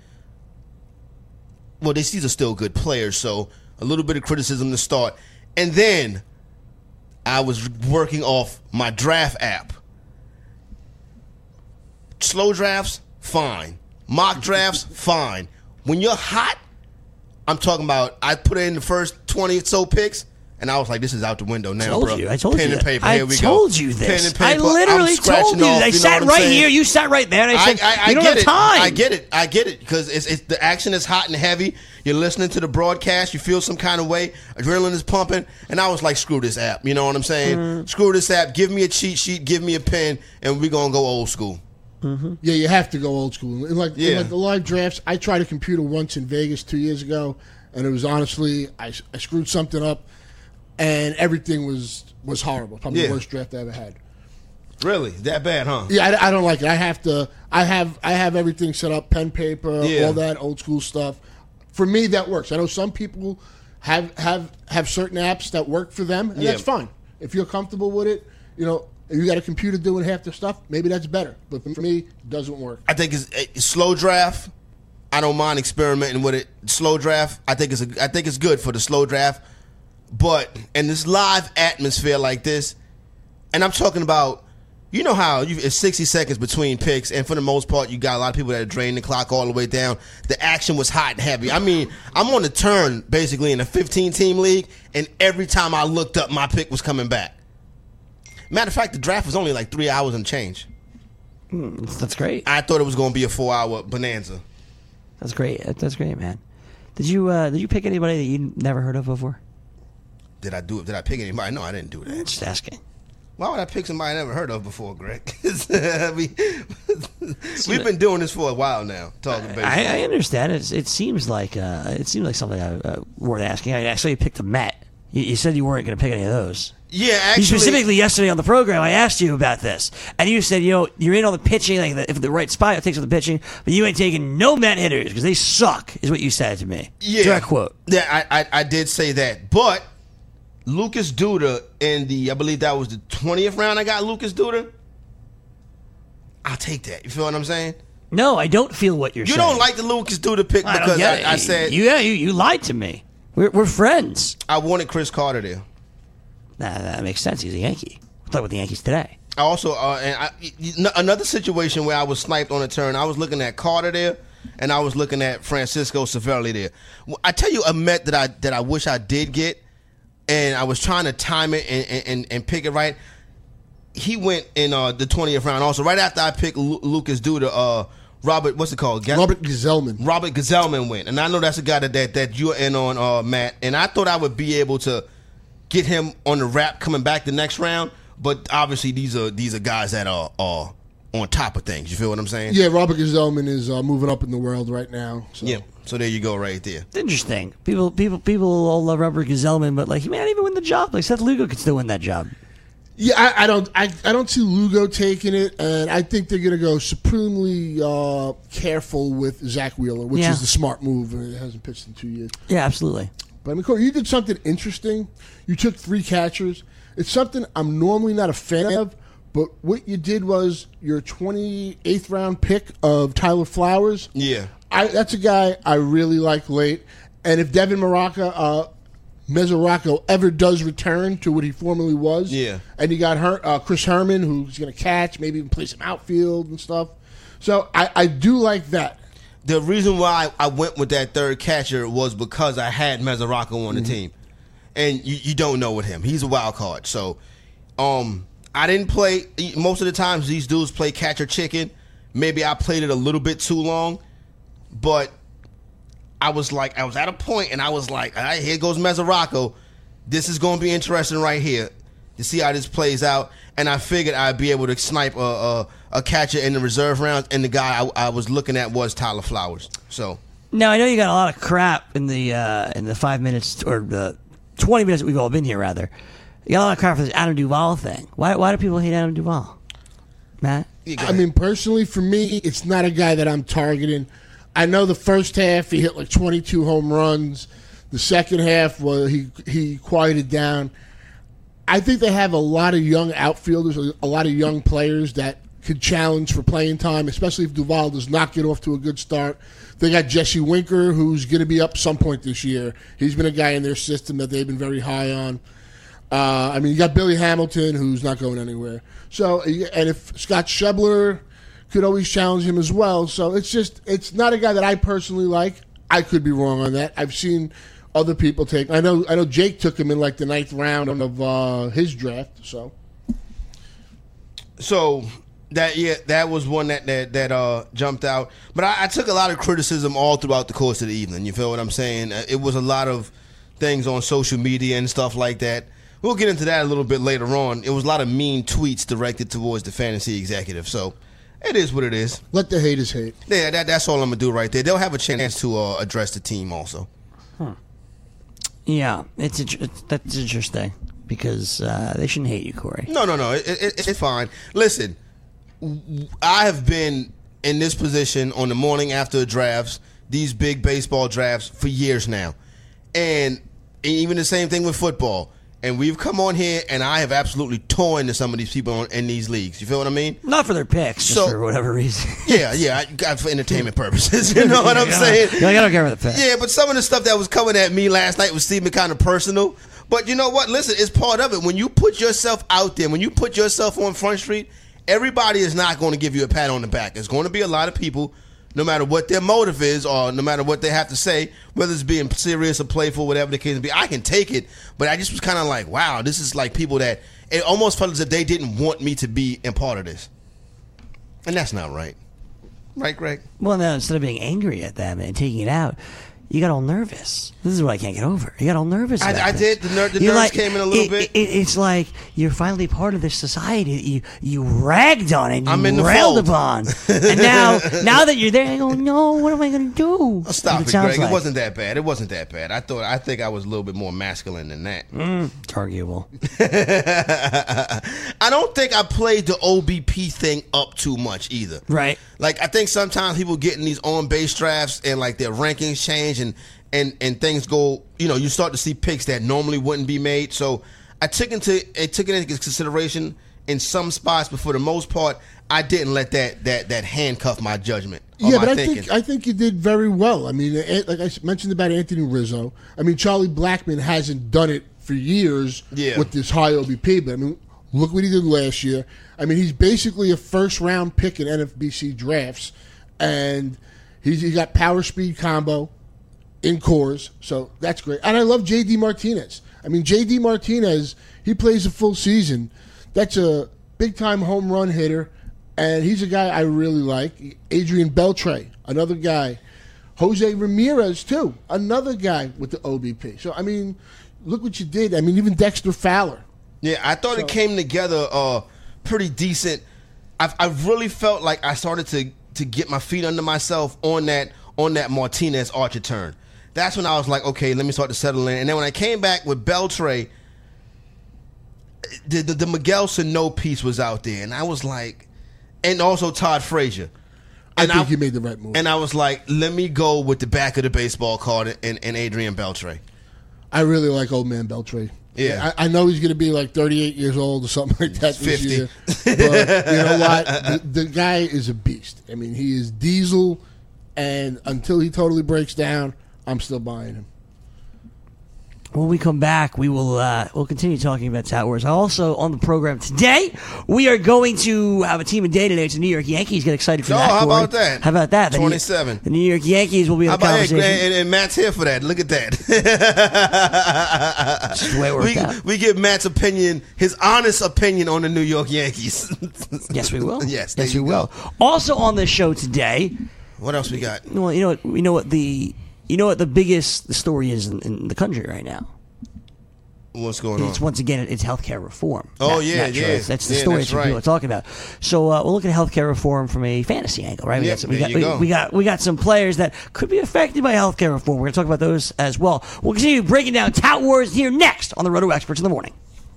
well, these, these are still good players, so a little bit of criticism to start. And then I was working off my draft app. Slow drafts, fine. Mock drafts, fine. When you're hot, I'm talking about. I put in the first twenty or so picks. And I was like, "This is out the window now, told bro." You, I told Pen you. and paper. I Here we told go. you this. Pen and paper. I literally I'm scratching told you. off, I you know sat what I'm right saying? here. You sat right there. And I said, I, I, I "You don't get have it. time." I get it. I get it because it's, it's the action is hot and heavy. You're listening to the broadcast. You feel some kind of way. Adrenaline is pumping, and I was like, "Screw this app." You know what I'm saying? Mm. Screw this app. Give me a cheat sheet. Give me a pen, and we're gonna go old school. Mm-hmm. Yeah, you have to go old school. And like, Yeah. in like the live drafts, I tried a computer once in Vegas two years ago, and it was honestly, I, I screwed something up, and everything was was horrible. Probably Yeah. the worst draft I ever had. Really? That bad, huh? Yeah, I, I don't like it. I have to. I have. I have everything set up, pen, paper, Yeah. all that old school stuff. For me, that works. I know some people have have have certain apps that work for them, and Yeah. that's fine. If you're comfortable with it, you know, if you got a computer doing half the stuff, maybe that's better. But for me, it doesn't work. I think it's, it's slow draft. I don't mind experimenting with it. Slow draft. I think it's a, I think it's good for the slow draft. But in this live atmosphere like this, and I'm talking about, you know how you, it's sixty seconds between picks, and for the most part, you got a lot of people that are draining the clock all the way down. The action was hot and heavy. I mean, I'm on the turn basically in a fifteen-team league, and every time I looked up, my pick was coming back. Matter of fact, the draft was only like three hours and change. Mm, that's great. I thought it was going to be a four-hour bonanza. That's great. That's great, man. Did you uh, did you pick anybody that you never heard of before? Did I do it? Did I pick anybody? No, I didn't do that. Just asking. Why would I pick somebody I never heard of before, Greg? we, we've been doing this for a while now, talking baseball. I, I understand. It's, it seems like uh, it seems like something uh, uh, worth asking. I actually picked a Met. You, you said you weren't going to pick any of those. Yeah, You actually. specifically yesterday on the program, I asked you about this, and you said, you know, you're in on the pitching, like the, if the right spot, it takes on the pitching, but you ain't taking no Met hitters because they suck, is what you said to me. Yeah, Direct quote. Yeah, I, I I did say that, but Lucas Duda in the, I believe that was the twentieth round. I got Lucas Duda. I'll take that. You feel what I'm saying? No, I don't feel what you're You saying. don't like the Lucas Duda pick I don't because get it. I, I said you, yeah, you, you lied to me. We're, we're friends. I wanted Chris Carter there. Nah, that makes sense. He's a Yankee. We'll talk about the Yankees today. I also, uh, and I, y- another situation where I was sniped on a turn. I was looking at Carter there, and I was looking at Francisco Cervelli there. Well, I tell you a Met that I that I wish I did get, and I was trying to time it and and, and pick it right. He went in uh, the twentieth round. Also, right after I picked Lu- Lucas Duda, uh, Robert, what's it called? Ga- Robert Gesellman. Robert Gesellman went, and I know that's a guy that that, that you're in on, uh, Matt. And I thought I would be able to get him on the wrap coming back the next round. But obviously, these are these are guys that are, are on top of things. You feel what I'm saying? Yeah, Robert Gesellman is uh, moving up in the world right now. So. Yeah. So there you go, right there. It's interesting. People, people, people all love Robert Gesellman, but like he may not even win the job. Like Seth Lugo could still win that job. Yeah, I, I don't. I, I don't see Lugo taking it, and I think they're going to go supremely uh, careful with Zach Wheeler, which Yeah. is the smart move. It hasn't pitched in two years. Yeah, absolutely. But I mean, Corey, you did something interesting. You took three catchers. It's something I'm normally not a fan of, but what you did was your twenty-eighth round pick of Tyler Flowers. Yeah. I, that's a guy I really like late. And if Devin Maraca, uh, Mesoraco ever does return to what he formerly was, Yeah. and you got Her, uh, Chris Herman, who's going to catch, maybe even play some outfield and stuff. So I, I do like that. The reason why I went with that third catcher was because I had Mesoraco on the team. And you, you don't know with him. He's a wild card. So um, I didn't play. Most of the times these dudes play catcher chicken. Maybe I played it a little bit too long. But I was like, I was at a point and I was like, all right, here goes Mesoraco. This is going to be interesting right here to see how this plays out. And I figured I'd be able to snipe a, a, a catcher in the reserve rounds. And the guy I, I was looking at was Tyler Flowers. So Now I know you got a lot of crap in the uh, in the five minutes or the twenty minutes that we've all been here. Rather, you got a lot of crap for this Adam Duvall thing. Why why do people hate Adam Duvall, Matt? yeah, go I ahead. mean, personally, for me, it's not a guy that I'm targeting. I know the first half he hit like twenty-two home runs. The second half, well, he he quieted down. I think they have a lot of young outfielders, a lot of young players that could challenge for playing time, especially if Duvall does not get off to a good start. They got Jesse Winker, who's going to be up some point this year. He's been a guy in their system that they've been very high on. Uh, I mean, you got Billy Hamilton, who's not going anywhere. So, and if Scott Schebler could always challenge him as well. So it's just, it's not a guy that I personally like. I could be wrong on that. I've seen other people take. I know. I know Jake took him in like the ninth round of uh, his draft. So, so that yeah, that was one that that, that uh, jumped out. But I, I took a lot of criticism all throughout the course of the evening. You feel what I'm saying? It was a lot of things on social media and stuff like that. We'll get into that a little bit later on. It was a lot of mean tweets directed towards the fantasy executive. So it is what it is. Let the haters hate. Yeah, that, that's all I'm gonna do right there. They'll have a chance to uh, address the team also. Huh. Yeah, it's, it's that's interesting because uh, they shouldn't hate you, Corey. No, no, no. It, it, it's fine. Listen, I have been in this position on the morning after drafts, these big baseball drafts, for years now. And even the same thing with football. And we've come on here, and I have absolutely torn to some of these people on, in these leagues. You feel what I mean? Not for their picks, just So- for whatever reason. Yeah, yeah. I got for entertainment purposes. You know what I'm Yeah, saying? yeah, I don't care about the picks. Yeah, but some of the stuff that was coming at me last night was seeming kind of personal. But you know what? Listen, it's part of it. When you put yourself out there, when you put yourself on Front Street, everybody is not going to give you a pat on the back. There's going to be a lot of people, no matter what their motive is or no matter what they have to say, whether it's being serious or playful, whatever the case may be, I can take it. But I just was kind of like, wow, this is like people that it almost felt as if they didn't want me to be a part of this. And that's not right. Right, Greg? Well, now instead of being angry at them and taking it out, you got all nervous. This is what I can't get over. You got all nervous. I- about I this. did. The ner- the You're nerves came in a little it- bit. It, it's like you're finally part of this society that you you ragged on and you I'm in the railed fold. upon, and now now that you're there, I go, no, what am I going to do? Oh, stop That's it, what sounds Greg. like. It wasn't that bad. It wasn't that bad. I thought. I think I was a little bit more masculine than that. Mm, it's arguable. I don't think I played the O B P thing up too much either. Right. Like I think sometimes people get in these on base drafts and like their rankings change and and and things go. You know, you start to see picks that normally wouldn't be made. So I took into I took it into consideration in some spots, but for the most part, I didn't let that that that handcuff my judgment. or Yeah, my but I thinking. think I think you did very well. I mean, eh, like I mentioned about Anthony Rizzo. I mean, Charlie Blackmon hasn't done it for years Yeah. with this high O B P. But I mean, look what he did last year. I mean, he's basically a first round pick in N F B C drafts, and he's he got power speed combo in cores, so that's great. And I love J D Martinez. I mean, J D Martinez, he plays a full season. That's a big time home run hitter, and he's a guy I really like. Adrian Beltre, another guy. Jose Ramirez, too, another guy with the O B P. So, I mean, look what you did. I mean, even Dexter Fowler. Yeah, I thought it came together uh, pretty decent. I've, I really felt like I started to to get my feet under myself on that on that Martinez Archer turn. That's when I was like, okay, let me start to settle in. And then when I came back with Beltre, the, the, the Miguel Sano piece was out there, and I was like, and also Todd Frazier. I And think you made the right move. And I was like, let me go with the back of the baseball card and, and Adrian Beltre. I really like old man Beltre. Yeah. I, I know he's going to be like thirty-eight years old or something like that this fifty. year. But you know what? The, the guy is a beast. I mean, he is diesel, and until he totally breaks down, I'm still buying him. When we come back, we will uh, we'll continue talking about Tout Wars. Also on the program today, we are going to have a team of day today. It's the New York Yankees. Get excited for Oh, that. how Corey. about that? How about that? The New- twenty-seven. The New York Yankees will be in How the about conversation. and, and, and Matt's here for that. Look at that. Just the way it worked we, out. we give Matt's opinion, his honest opinion on the New York Yankees. Yes, we will. Yes, there yes, we you will. Also on the show today, What else we got? well, you know what? You know what the you know what the biggest story is in, in the country right now. What's going on? It's once again it's healthcare reform. Oh, Nat- yeah, naturally. yeah. That's the Yeah, story that's that people right. are talking about. So uh, we'll look at healthcare reform from a fantasy angle, right? We Yep, got some, we there got you we, go. we got we got some players that could be affected by healthcare reform. We're going to talk about those as well. We'll continue breaking down Tout Wars here next on the Roto Experts in the Morning.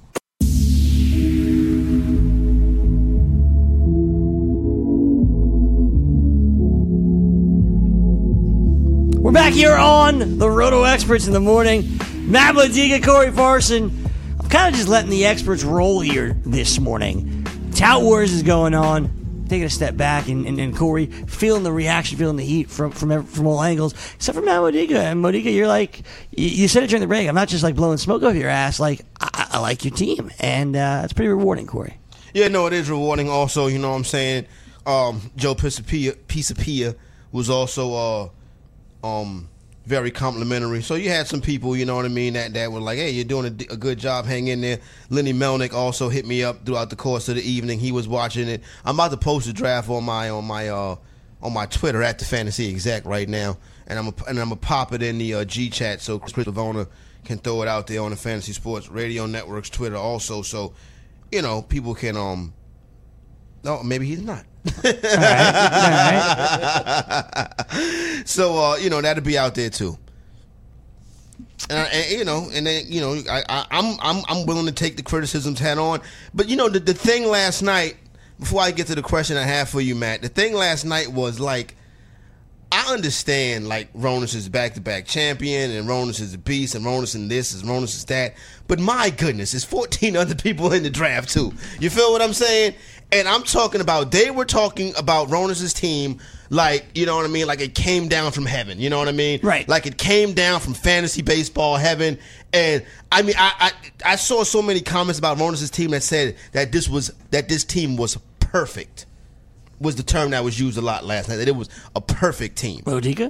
We're back here on the Roto Experts in the Morning. Matt Modiga, Corey Farson. I'm kind of just letting the experts roll here this morning. Tout Wars is going on. Taking a step back, and, and, and Corey feeling the reaction, feeling the heat from from ev- from all angles, except for Matt Modiga. And Modiga, you're like, you, you said it during the break. I'm not just like blowing smoke over your ass. Like, I, I like your team, and uh, it's pretty rewarding, Corey. Yeah, no, it is rewarding also, you know what I'm saying? Um, Joe Pisapia, Pisapia was also uh, um, very complimentary. So you had some people, you know what I mean, that, that were like, hey, you're doing a, a good job, hang in there. Lenny Melnick also hit me up throughout the course of the evening. He was watching it. I'm about to post a draft on my on my uh, on my Twitter at the Fantasy Exec right now, and I'm a, and I'm gonna pop it in the uh, G chat so Chris Pavona can throw it out there on the Fantasy Sports Radio Network's Twitter also, so you know people can um. No, maybe he's not. All right. All right. So uh, you know that'll be out there too. And, I, and you know, and then you know, I, I, I'm I'm I'm willing to take the criticisms head on. But you know, the the thing last night. Before I get to the question I have for you, Matt, the thing last night was like, I understand like Ronis is back-to-back champion and Ronis is a beast and Ronis and this and Ronis is that, but my goodness, there's fourteen other people in the draft too. You feel what I'm saying? And I'm talking about, they were talking about Ronis's team like, you know what I mean, like it came down from heaven, you know what I mean? Right. Like it came down from fantasy baseball heaven. And I mean, I I, I saw so many comments about Ronis's team that said that this was that this team was perfect. Was the term that was used a lot last night, that it was a perfect team. Modica?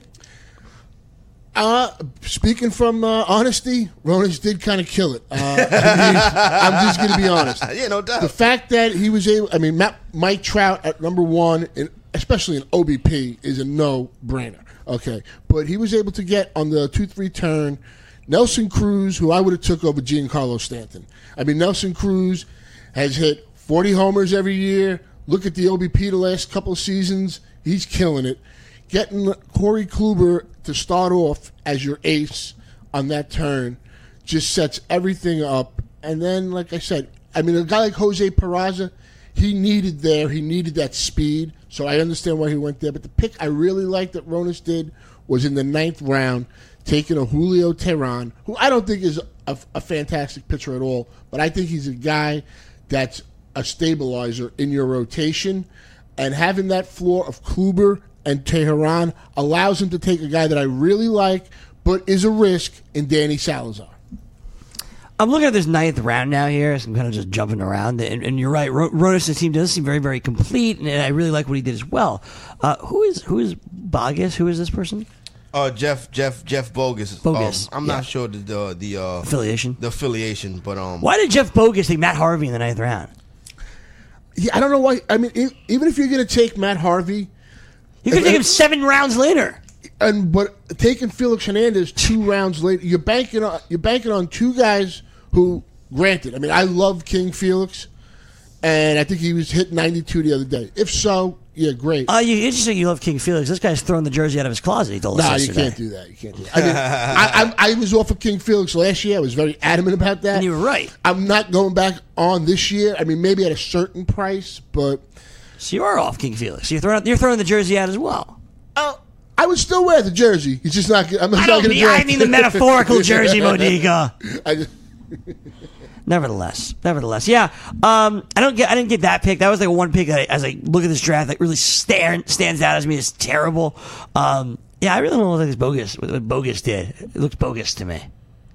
Uh, speaking from uh, honesty, Ronis did kind of kill it. Uh, I mean, I'm just going to be honest. Yeah, no doubt. The fact that he was able, I mean, Matt, Mike Trout at number one, in, especially in O B P, is a no-brainer. Okay, but he was able to get on the two three turn Nelson Cruz, who I would have took over Giancarlo Stanton. I mean, Nelson Cruz has hit forty homers every year. Look at the O B P the last couple of seasons. He's killing it. Getting Corey Kluber to start off as your ace on that turn just sets everything up. And then, like I said, I mean, a guy like Jose Peraza, he needed there. He needed that speed. So I understand why he went there. But the pick I really liked that Ronis did was in the ninth round, taking a Julio Teheran, who I don't think is a, a fantastic pitcher at all, but I think he's a guy that's a stabilizer in your rotation, and having that floor of Kluber and Teheran allows him to take a guy that I really like, but is a risk in Danny Salazar. I'm looking at this ninth round now here, so I'm kind of just jumping around. And, and you're right, Ronis' team does seem very, very complete, and I really like what he did as well. Uh, who is who is Bogus? Who is this person? Uh, Jeff Jeff Jeff Bogus. Bogus. Um, I'm yeah. not sure the the, the uh, affiliation. The affiliation, but um. Why did Jeff Bogus take Matt Harvey in the ninth round? Yeah, I don't know why. I mean, even if you're going to take Matt Harvey, you could take him seven rounds later. And but taking Felix Hernandez two rounds later, you're banking on you're banking on two guys who, granted, I mean, I love King Felix, and I think he was hit ninety-two the other day. If so, yeah, great. Uh, you interesting. You love King Felix. This guy's throwing the jersey out of his closet. He told us Nah, yesterday. you can't do that. You can't do that. I mean, I, I, I was off of King Felix last year. I was very adamant about that. And you were right. I'm not going back on this year. I mean, maybe at a certain price, but so you are off King Felix. You're throwing you're throwing the jersey out as well. Oh, I would still wear the jersey. He's just not. I'm not I don't going to. mean, I mean the metaphorical jersey, Modica. I just. Nevertheless, nevertheless, yeah. Um, I don't get. I didn't get that pick. That was like one pick that, I, as I look at this draft, that really stare, stands out as me as terrible. Um, yeah, I really don't know what this bogus. What, what bogus did. It looks bogus to me.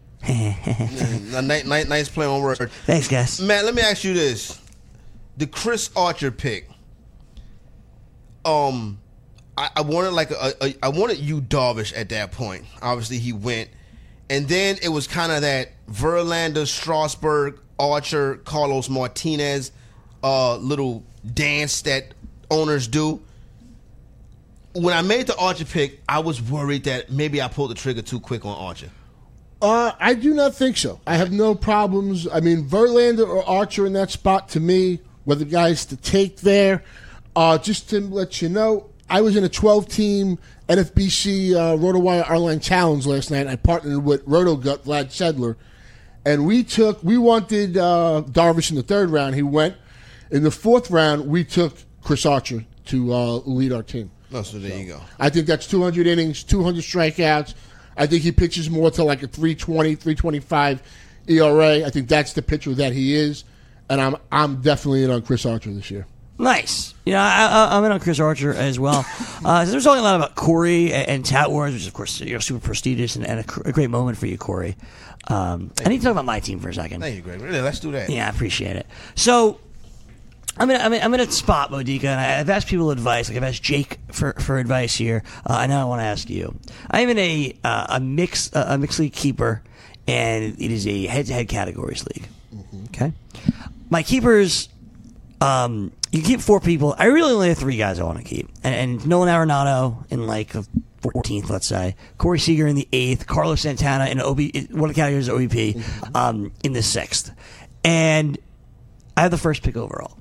mm, nice, nice, nice play on word. Thanks, guys. Matt, let me ask you this: the Chris Archer pick. Um, I, I wanted like a, a. I wanted you Darvish at that point. Obviously, he went. And then it was kind of that Verlander, Strasburg, Archer, Carlos Martinez uh, little dance that owners do. When I made the Archer pick, I was worried that maybe I pulled the trigger too quick on Archer. Uh, I do not think so. I have no problems. I mean, Verlander or Archer in that spot, to me, were the guys to take there. Uh, just to let you know, I was in a twelve-team N F B C uh, RotoWire Online Challenge last night. I partnered with RotoGut, Vlad Sedler, and we took we wanted uh, Darvish in the third round. He went. In the fourth round, we took Chris Archer to uh, lead our team. Oh, so there so, you go. I think that's two hundred innings, two hundred strikeouts. I think he pitches more to like a three twenty, three twenty-five E R A. I think that's the pitcher that he is, and I'm I'm definitely in on Chris Archer this year. Nice. You know, I, I, I'm in on Chris Archer as well. Uh, so there's talking a lot about Corey and, and Tout Wars, which is, of course, you know, super prestigious and, and a, a great moment for you, Corey. Um, I need to talk about my team for a second. Thank you, Greg. Really, let's do that. Yeah, I appreciate it. So, I'm in, I'm in, I'm in a spot, Modica, and I've asked people advice. Like I've asked Jake for, for advice here, uh, and now I want to ask you. I'm in a uh, a mix uh, a mixed league keeper, and it is a head-to-head categories league. Mm-hmm. Okay, my keepers, um, you keep four people. I really only have three guys I want to keep, and, and Nolan Arenado in like the fourteenth, let's say, Corey Seager in the eighth, Carlos Santana in O B, one of the categories of O B P, mm-hmm. um, in the sixth, and I have the first pick overall.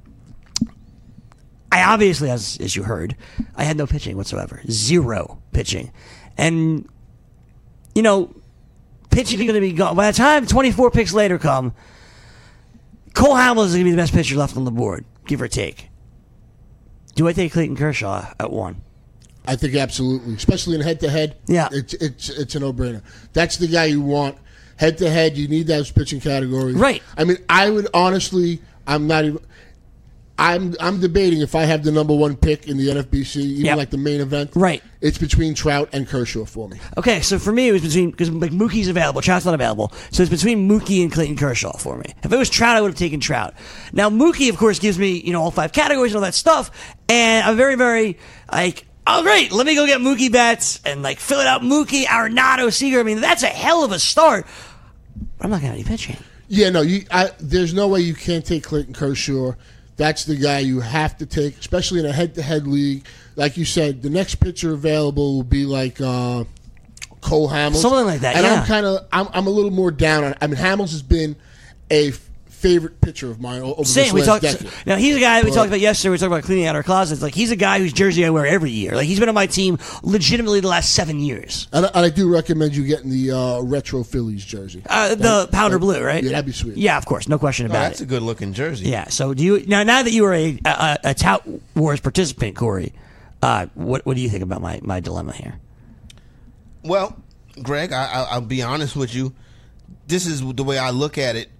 I obviously, as as you heard, I had no pitching whatsoever. Zero pitching. And, you know, pitching is going to be gone. By the time twenty-four picks later come, Cole Hamels is going to be the best pitcher left on the board, give or take. Do I take Clayton Kershaw at one? I think absolutely, especially in head-to-head. Yeah. It's, it's, it's a no-brainer. That's the guy you want. Head-to-head, you need those pitching categories. Right. I mean, I would honestly, I'm not even... I'm I'm debating if I have the number one pick in the N F B C, even yep. like the main event. Right. It's between Trout and Kershaw for me. Okay, so for me it was between, because like Mookie's available, Trout's not available, so it's between Mookie and Clayton Kershaw for me. If it was Trout, I would have taken Trout. Now Mookie, of course, gives me, you know, all five categories and all that stuff, and I'm very, very like, oh great, let me go get Mookie Betts and like fill it out. Mookie, Arenado, Seager. I mean, that's a hell of a start. But I'm not gonna have any pitching. Yeah, no, you. I, there's no way you can't take Clayton Kershaw. That's the guy you have to take, especially in a head-to-head league. Like you said, the next pitcher available will be like uh, Cole Hamels, something like that. And yeah. I'm kind of, I'm, I'm a little more down on. I mean, Hamels has been a f- favorite pitcher of mine over Same. this we last talked, decade. now he's a guy we But, talked about yesterday. We talked about cleaning out our closets. Like he's a guy whose jersey I wear every year. Like he's been on my team legitimately the last seven years. And I, and I do recommend you getting the uh, retro Phillies jersey. Uh, the That- powder that- blue, right? Yeah, that'd be sweet. Yeah, of course, no question Oh, about that's it. a good looking jersey. Yeah. So do you now? Now that you are a a, a Tout Wars participant, Corey, uh, what what do you think about my, my dilemma here? Well, Greg, I, I, I'll be honest with you. This is the way I look at it.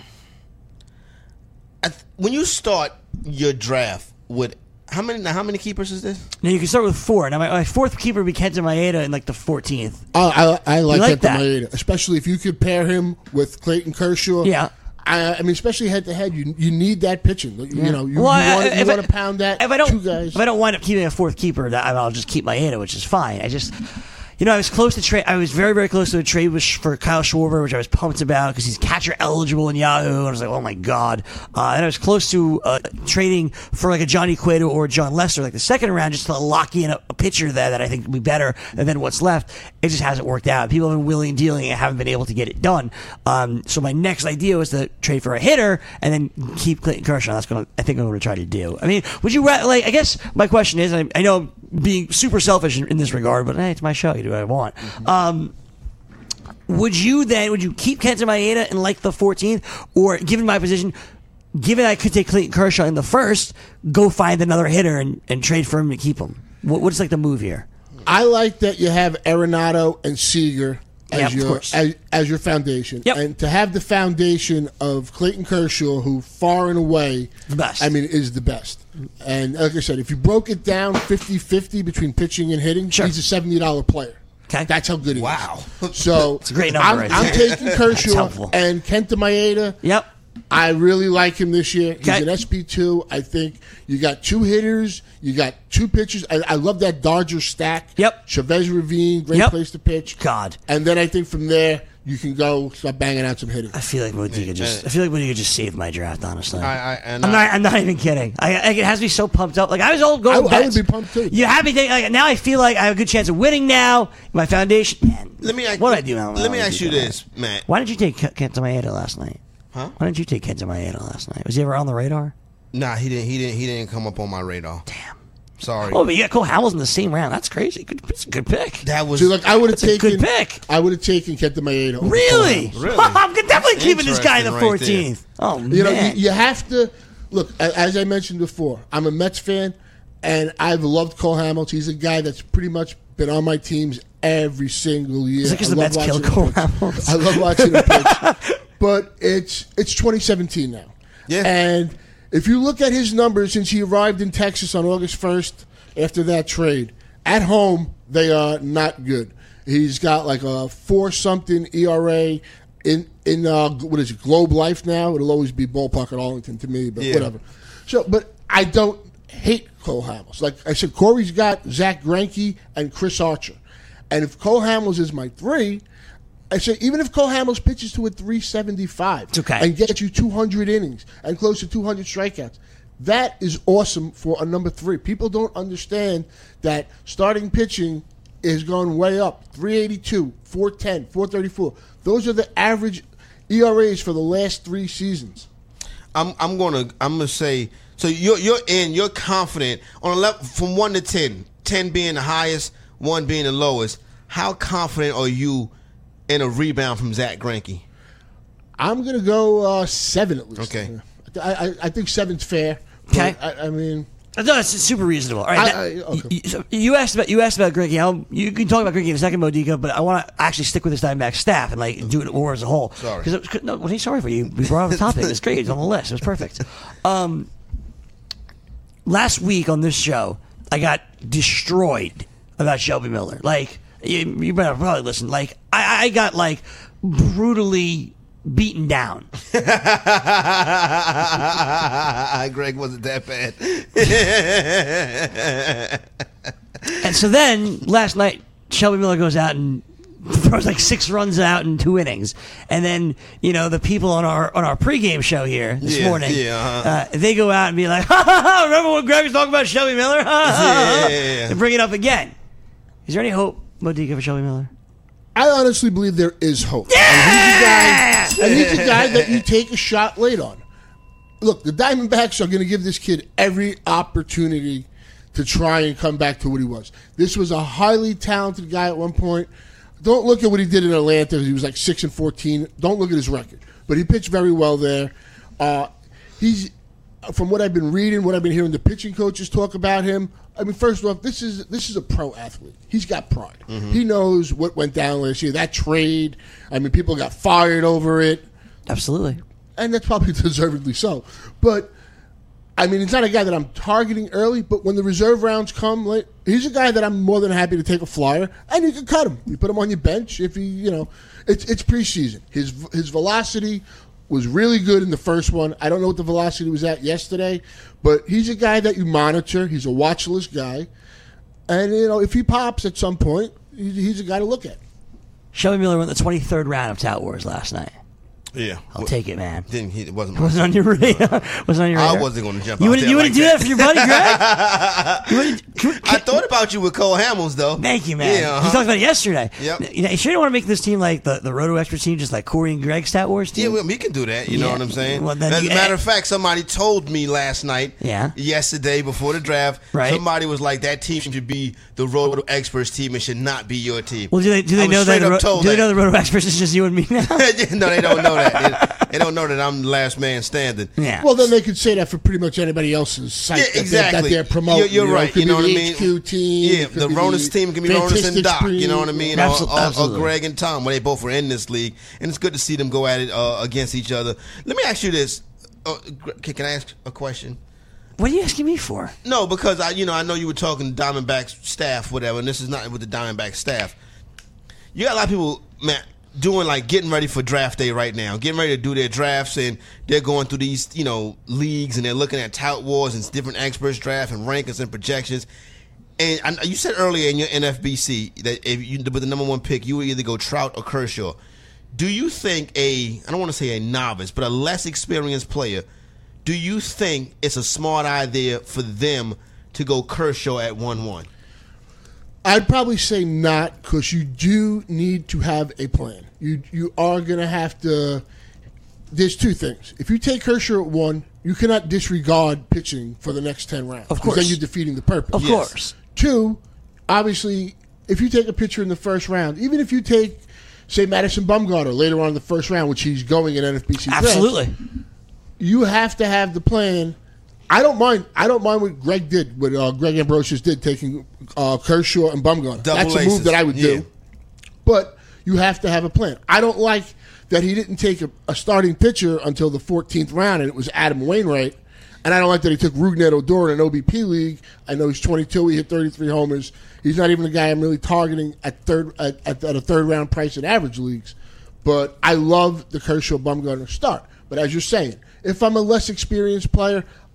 I, when you start your draft with how many? Now, how many keepers is this? Now you can start with four. Now my, my fourth keeper would be Kenta Maeda in like the fourteenth. Oh, I, I like, like that, that. Maeda, especially if you could pair him with Clayton Kershaw. Yeah. I, I mean, especially head to head, you you need that pitching. You, you know, you, Well, you I- want, you if I- want to pound that. If I don't, two guys. if I don't wind up keeping a fourth keeper, that I'll just keep Maeda, which is fine. I just, you know, I was close to trade. I was very, very close to a trade with, for Kyle Schwarber, which I was pumped about because he's catcher eligible in Yahoo. And I was like, oh my god. Uh, and I was close to uh, trading for like a Johnny Cueto or a John Lester, like the second round, just to lock in a, a pitcher there that I think would be better than what's left. It just hasn't worked out. People have been willing and dealing and haven't been able to get it done. Um, so my next idea was to trade for a hitter and then keep Clayton Kershaw. That's going to, I think I'm going to try to do. I mean, would you ra- like? I guess my question is, I, I know I'm being super selfish in, in this regard, but hey, it's my show. You do what I want. Mm-hmm. Um, would you then? Would you keep Kenta Maeda in like the fourteenth, or given my position? Given I could take Clayton Kershaw in the first, go find another hitter and, and trade for him to keep him. What, what's like the move here? I like that you have Arenado and Seager as Yeah, of your course. as, as your foundation, Yep. and to have the foundation of Clayton Kershaw, who far and away, The best. I mean, is the best. And like I said, if you broke it down fifty-fifty between pitching and hitting, Sure. he's a seventy dollar player. Okay. That's how good he Wow. is. So It's a great number I'm, right I'm there. taking That's Kershaw helpful. and Kenta Maeda. Yep. I really like him this year. He's Okay. an S P two. I think you got two hitters. You got two pitchers. I, I love that Dodger stack. Yep. Chavez Ravine, great Yep. place to pitch. God. And then I think from there, you can go start banging out some hitting. I feel like Modica just. I feel like Modica just saved my draft. Honestly, I, I, and I'm I- not. I'm not even kidding. I, I, it has me so pumped up. Like I was all I, going. I would bets. be pumped too. You have me think. Like, now I feel like I have a good chance of winning. Now my foundation. Man, Let me ask, what did I do? Now? Let me ask you this, Matt. Why did you take K- Kenta Maeda last night? Huh? Why didn't you take Kenta Maeda last night? Was he ever on the radar? Nah, he didn't. He didn't. He didn't come up on my radar. Damn. Sorry. Oh, but you got Cole Hamels in the same round. That's crazy. Good, it's a good pick. that was See, like I would have That's a taken. good pick. I would have taken Kenta Maeda. over Really? Cole Hamels. Really? I'm definitely That's keeping this guy in the interesting right fourteenth. Oh You know, man. you, you have to look. a- As I mentioned before, I'm a Mets fan, and I've loved Cole Hamels. He's a guy that's pretty much been on my teams every single year. Is it 'cause I the love Mets killed watching Cole him pitch. Hamels? I love watching him pitch. But it's it's twenty seventeen now. Yeah. And if you look at his numbers since he arrived in Texas on August first after that trade, at home they are not good. He's got like a four something E R A in in uh, what is it, Globe Life now? It'll always be ballpark at Arlington to me, but Yeah. whatever. So, but I don't hate Cole Hamels. Like I said, Corey's got Zach Greinke and Chris Archer. And if Cole Hamels is my three, I say even if Cole Hamels pitches to a three seventy-five It's okay. and gets you two hundred innings and close to two hundred strikeouts, that is awesome for a number three. People don't understand that starting pitching is going way up. three eighty-two, four ten, four thirty-four. Those are the average E R As for the last three seasons. I'm I'm gonna I'm gonna say so you're you're in you're confident on a level from one to ten, ten being the highest, one being the lowest. How confident are you in a rebound from Zach Greinke? I'm gonna go uh, seven at least. Okay. I, I, I think seven's fair. Okay. I, I mean, No, that's super reasonable. All right, I- that- I- okay. you, so you asked about you asked about Greinke. I'll- You can talk about Greinke in a second, Modica, but I want to actually stick with this Diamondback staff and like do it more as a whole. Sorry. Because no, what are you sorry for? You we brought up the topic. It's great. It's on the list. It was perfect. Um, last week on this show, I got destroyed about Shelby Miller. Like you, you better probably listen. Like I, I got like brutally beaten down. Greg wasn't that bad. And so then last night, Shelby Miller goes out and throws like six runs out in two innings, and then you know the people on our on our pregame show here this Yeah, morning, yeah, uh-huh. uh, they go out and be like, ha, ha, ha, "Remember when Greg was talking about Shelby Miller?" Ha, ha, ha, Yeah, yeah, yeah. and bring it up again. Is there any hope, Modica, for Shelby Miller? I honestly believe there is hope. Yeah! And he's a guy, and he's a guy that you take a shot late on. Look, the Diamondbacks are going to give this kid every opportunity to try and come back to what he was. This was a highly talented guy at one point. Don't look at what he did in Atlanta. He was like six and fourteen. Don't look at his record, but he pitched very well there. Uh, he's, from what I've been reading, what I've been hearing the pitching coaches talk about him. I mean, first off, this is this is a pro athlete. He's got pride. Mm-hmm. He knows what went down last year. That trade. I mean, people got fired over it, Absolutely. and that's probably deservedly so. But I mean, it's not a guy that I'm targeting early. But when the reserve rounds come, like, he's a guy that I'm more than happy to take a flyer, and you can cut him. You put him on your bench if he, you know, it's it's preseason. His his velocity was really good in the first one. I don't know what the velocity was at yesterday, but he's a guy that you monitor. He's a watch list guy. And, you know, if he pops at some point, he's, he's a guy to look at. Shelby Miller went the twenty-third round of Tout Wars last night. Yeah, I'll take it, man. Didn't he? It wasn't. It wasn't on your radar. wasn't on your I radar. wasn't going to jump. You out wouldn't. there You like wouldn't do that for your buddy, Greg. You wouldn't- can- I thought about you with Cole Hamels, though. Thank you, man. Yeah, uh-huh. We talked about it yesterday. Yep. You know, you sure don't want to make this team like the, the Roto Experts team, just like Corey and Greg's Stat Wars team? Yeah, well, we can do that. You know Yeah. what I'm saying? Well, then As you- a matter of fact, somebody told me last night, Yeah. yesterday before the draft, Right. somebody was like, that team should be the Roto Experts team. It should not be your team. Well, do they do they I was know that? straight The, up Ro- told do they that. know the Roto Experts is just you and me now? No, they don't know that. They, they don't know that I'm the last man standing. Yeah. Well, then they could say that for pretty much anybody else's site Yeah, that, they're, exactly. that they're promoting. You're, you're you know? right. It could You know be what I the mean? H Q team. Yeah, it could the be Ronus the team can be Ronus and Fantastics Doc. team. You know what I mean? Absol- or, or, or absolutely. Greg and Tom, where they both were in this league, and it's good to see them go at it uh, against each other. Let me ask you this: uh, can, can I ask a question? What are you asking me for? No, because I, you know, I know you were talking Diamondbacks staff, whatever, and this is not with the Diamondback staff. You got a lot of people, man, doing like getting ready for draft day right now, getting ready to do their drafts, and they're going through these, you know, leagues, and they're looking at tout wars and different experts draft and rankings and projections. And I, you said earlier in your N F B C that if you with the number one pick, you would either go Trout or Kershaw. Do you think a, I don't want to say a novice, but a less experienced player, do you think it's a smart idea for them to go Kershaw at one one? I'd probably say not, because you do need to have a plan. You you are going to have to. There's two things. If you take Kershaw at one, you cannot disregard pitching for the next ten rounds. Of 'cause course. then you're defeating the purpose. Of Yes. course. Two, obviously, if you take a pitcher in the first round, even if you take, say, Madison Bumgarner later on in the first round, which he's going in N F B C drafts, Absolutely. you have to have the plan. I don't mind. I don't mind what Greg did, what uh, Greg Ambrosius did, taking uh, Kershaw and Bumgarner. Double That's a aces. move that I would Yeah. do. But you have to have a plan. I don't like that he didn't take a, a starting pitcher until the fourteenth round, and it was Adam Wainwright. And I don't like that he took Rougned Odor in an O B P league. I know he's twenty-two. He hit thirty-three homers. He's not even the guy I'm really targeting at third at, at, at a third round price in average leagues. But I love the Kershaw Bumgarner start. But as you're saying, if I'm a less experienced player,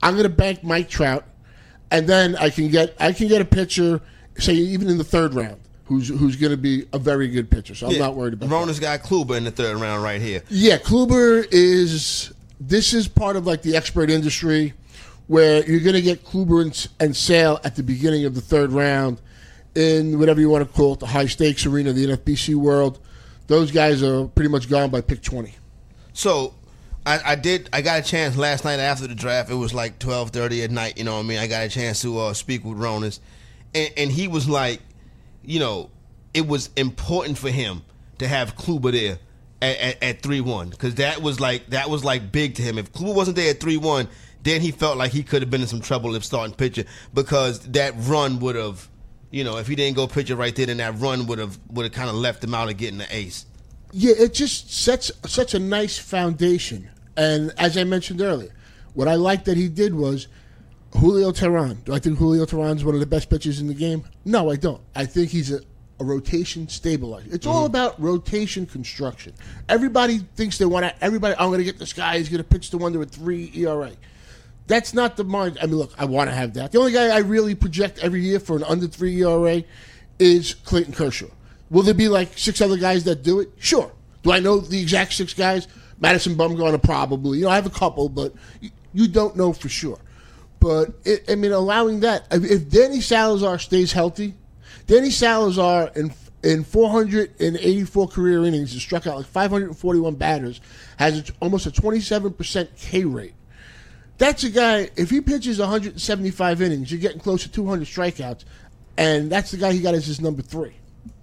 I'm going to bank Mike Trout, and then I can get I can get a pitcher, say even in the third round, who's who's going to be a very good pitcher. So I'm Yeah. not worried about Rona's that. got Kluber in the third round right here. Yeah, Kluber is. This is part of like the expert industry, where you're going to get Kluber and, and Sale at the beginning of the third round, in whatever you want to call it, the high stakes arena, the N F B C world. Those guys are pretty much gone by pick twenty. So, I, I did. I got a chance last night after the draft. It was like twelve thirty at night. You know what I mean? I got a chance to uh, speak with Ronas, and, and he was like, you know, it was important for him to have Kluber there at, at, at three one because that was like that was like big to him. If Kluber wasn't there at three one, then he felt like he could have been in some trouble if starting pitcher because that run would have, you know, if he didn't go pitcher right there, then that run would have would have kind of left him out of getting the ace. Yeah, it just sets such a nice foundation. And as I mentioned earlier, what I liked that he did was Julio Teheran. Do I think Julio Teheran is one of the best pitchers in the game? No, I don't. I think he's a, a rotation stabilizer. It's all about rotation construction. Everybody thinks they want to, everybody, I'm going to get this guy, he's going to pitch to under a three E R A. That's not the mind. I mean, look, I want to have that. The only guy I really project every year for an under three E R A is Clayton Kershaw. Will there be like six other guys that do it? Sure. Do I know the exact six guys? Madison Bumgarner probably. You know, I have a couple, but you, you don't know for sure. But, it, I mean, allowing that. If Danny Salazar stays healthy, Danny Salazar in in four hundred eighty-four career innings has struck out like five hundred forty-one batters, has a, almost a twenty-seven percent K rate. That's a guy, if he pitches one hundred seventy-five innings, you're getting close to two hundred strikeouts, and that's the guy he got as his number three.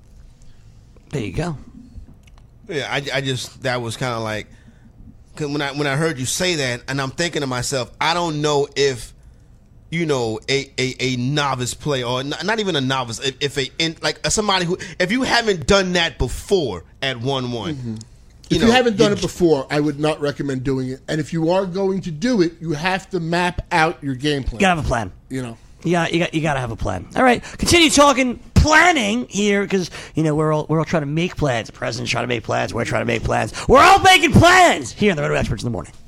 There you go. Yeah, I, I just that was kind of like 'cause when I when I heard you say that, and I'm thinking to myself, I don't know if you know a a, a novice player or not, not even a novice, if, if a in, like somebody who if you haven't done that before at one one. Mm-hmm. If you, you haven't done it before, I would not recommend doing it. And if you are going to do it, you have to map out your game plan. You gotta have a plan. You know. Yeah, you got you got to have a plan. All right, continue talking planning here because you know we're all we're all trying to make plans. The president's trying to make plans. We're trying to make plans. We're all making plans here on the Roto Experts in the Morning.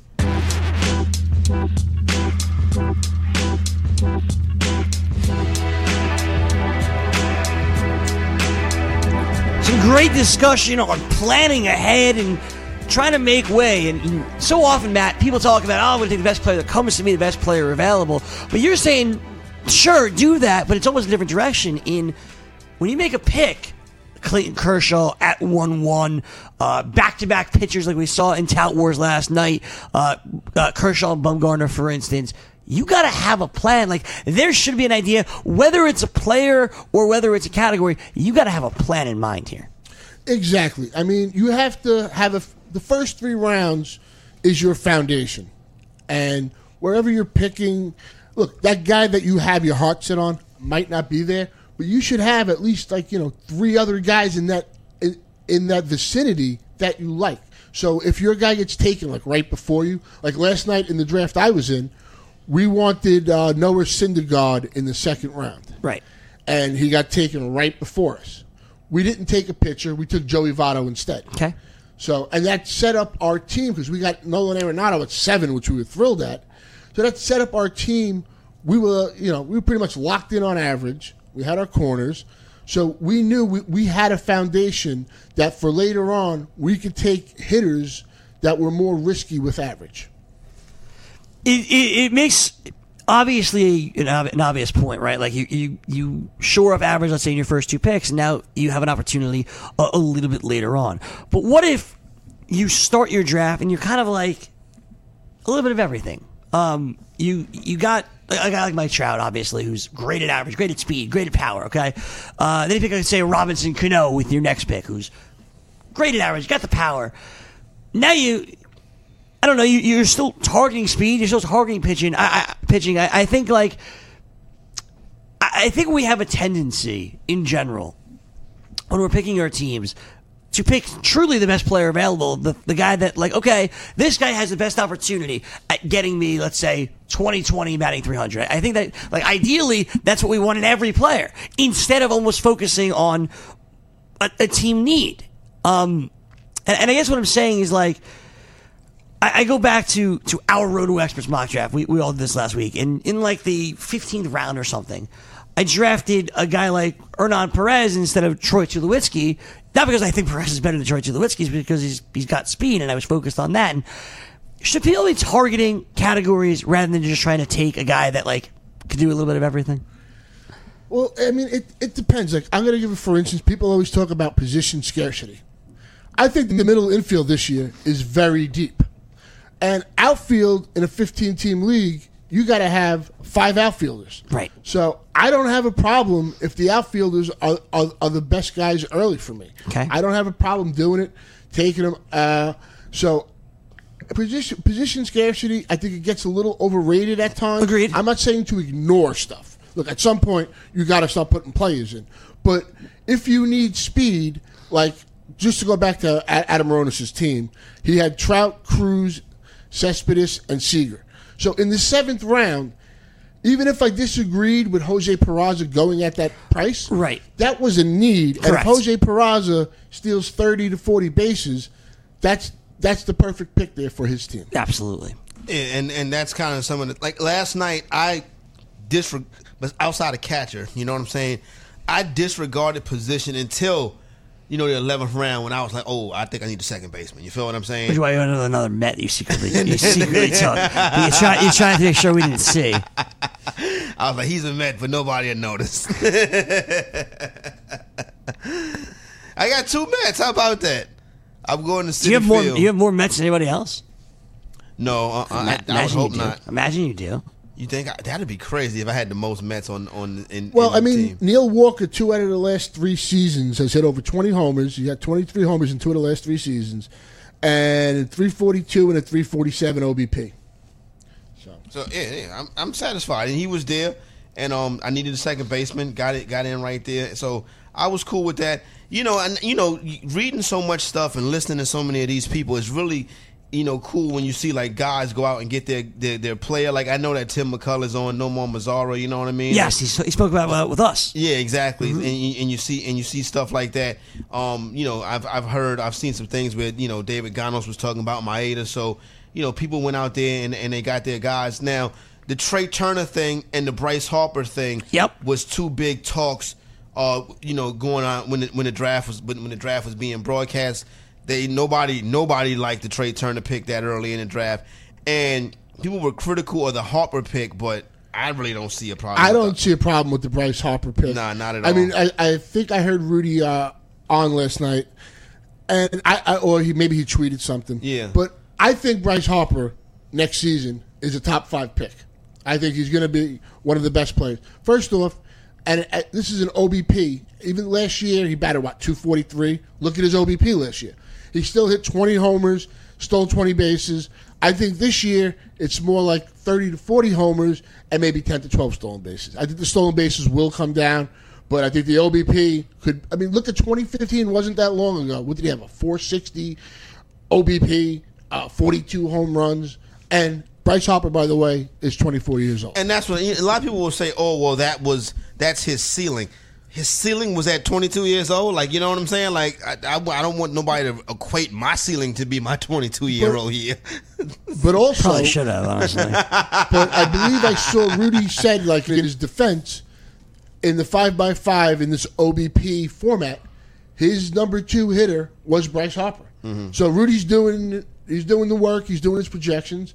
Some great discussion on planning ahead and trying to make way. And, and so often, Matt, people talk about, oh, I'm going to take the best player that comes to me, the best player available. But you're saying, sure, do that, but it's almost a different direction. In when you make a pick, Clayton Kershaw at one one, uh, back-to-back pitchers like we saw in Tout Wars last night, uh, uh, Kershaw and Bumgarner, for instance, you got to have a plan. Like, there should be an idea, whether it's a player or whether it's a category, you got to have a plan in mind here. Exactly. I mean, you have to have a, the first three rounds is your foundation. And wherever you're picking, look, that guy that you have your heart set on might not be there, but you should have at least like, you know, three other guys in that in, in that vicinity that you like. So if your guy gets taken like right before you, like last night in the draft I was in, we wanted uh, Noah Syndergaard in the second round. Right. And he got taken right before us. We didn't take a pitcher. We took Joey Votto instead. Okay. So, and that set up our team because we got Nolan Arenado at seven, which we were thrilled at. So that set up our team. We were, you know, we were pretty much locked in on average. We had our corners. So we knew we, we had a foundation that for later on we could take hitters that were more risky with average. It, it, it makes obviously an, ob- an obvious point, right? Like you, you, you shore up average, let's say in your first two picks, and now you have an opportunity a, a little bit later on. But what if you start your draft and you're kind of like a little bit of everything? Um, you you got a guy like Mike Trout, obviously, who's great at average, great at speed, great at power. Okay, uh, then you pick, like, say, Robinson Cano with your next pick, who's great at average, got the power. Now you. I don't know. You, you're still targeting speed. You're still targeting pitching. I, I, pitching. I, I think like I, I think we have a tendency in general when we're picking our teams to pick truly the best player available, the the guy that like okay, this guy has the best opportunity at getting me, let's say, twenty twenty batting three hundred. I think that like ideally that's what we want in every player instead of almost focusing on a, a team need. Um, and, and I guess what I'm saying is like. I, I go back to, to our Roto Experts mock draft. We, we all did this last week. And in like the fifteenth round or something, I drafted a guy like Hernan Perez instead of Troy Tulowitzki. Not because I think Perez is better than Troy Tulowitzki, but because he's he's got speed, and I was focused on that. And should people be targeting categories rather than just trying to take a guy that like could do a little bit of everything? Well, I mean, it, it depends. Like, I'm going to give it, for instance, people always talk about position scarcity. I think the middle infield this year is very deep. And outfield in a fifteen-team league, you got to have five outfielders. Right. So I don't have a problem if the outfielders are, are, are the best guys early for me. Okay. I don't have a problem doing it, taking them. Uh, so position position scarcity, I think it gets a little overrated at times. Agreed. I'm not saying to ignore stuff. Look, at some point, you got to start putting players in. But if you need speed, like, just to go back to Adam Ronis' team, he had Trout, Cruz, Cespedes, and Seager. So in the seventh round, even if I disagreed with Jose Peraza going at that price, right, that was a need. Correct. And if Jose Peraza steals thirty to forty bases, that's that's the perfect pick there for his team. Absolutely. And and that's kind of some of the, like last night I disregard, but outside of catcher, you know what I'm saying? I disregarded position until, you know, the eleventh round when I was like, oh, I think I need the second baseman. You feel what I'm saying? Which is why you another, another Met you secretly, you secretly took. You're trying, you're trying to make sure we didn't see. I was like, he's a Met, but nobody had noticed. I got two Mets. How about that? I'm going to Citi Do you have more? Field. You have more Mets than anybody else? No, uh, I, I, I would hope you not. Do. Imagine you do. You think I, that'd be crazy if I had the most Mets on on in? Well, in I the mean, team. Neil Walker, two out of the last three seasons, has hit over twenty homers. He had twenty-three homers in two of the last three seasons, and a three forty-two and a three forty-seven O B P. So, so yeah, yeah, I'm I'm satisfied, and he was there, and um, I needed a second baseman, got it, got in right there, so I was cool with that. You know, and you know, reading so much stuff and listening to so many of these people is really, you know, cool when you see like guys go out and get their their, their player. Like I know that Tim McCullough's on No More Mazzara. You know what I mean? Yes, he, he spoke about uh, with us. Yeah, exactly. Mm-hmm. And, you, and you see and you see stuff like that. Um, you know, I've I've heard I've seen some things where you know David Ganos was talking about Maeda. So you know, people went out there and, and they got their guys. Now the Trey Turner thing and the Bryce Harper thing. Yep. Was two big talks. Uh, you know, going on when the, when the draft was when, when the draft was being broadcast. They nobody nobody liked the Trey Turner pick that early in the draft, and people were critical of the Harper pick, but I really don't see a problem. I with don't that. see a problem with the Bryce Harper pick. Nah, not at I all. mean, I, I think I heard Rudy uh, on last night, and I, I or he maybe he tweeted something. Yeah. But I think Bryce Harper next season is a top five pick. I think he's going to be one of the best players. First off, and uh, this is an O B P. Even last year, he batted what two forty-three. Look at his O B P last year. He still hit twenty homers, stole twenty bases. I think this year it's more like thirty to forty homers and maybe ten to twelve stolen bases. I think the stolen bases will come down, but I think the O B P could. I mean, look at twenty fifteen. Wasn't that long ago. What did he have? A four sixty O B P, uh, forty-two home runs, and Bryce Harper, by the way, is twenty-four years old. And that's what a lot of people will say. Oh, well, that was that's his ceiling. His ceiling was at twenty-two years old. Like, you know what I'm saying? Like, I, I, I don't want nobody to equate my ceiling to be my twenty-two year old here. But also, Probably should have, honestly. but I believe I saw Rudy said, like, in his defense, in the five by five in this O B P format, his number two hitter was Bryce Harper. Mm-hmm. So Rudy's doing he's doing the work. He's doing his projections.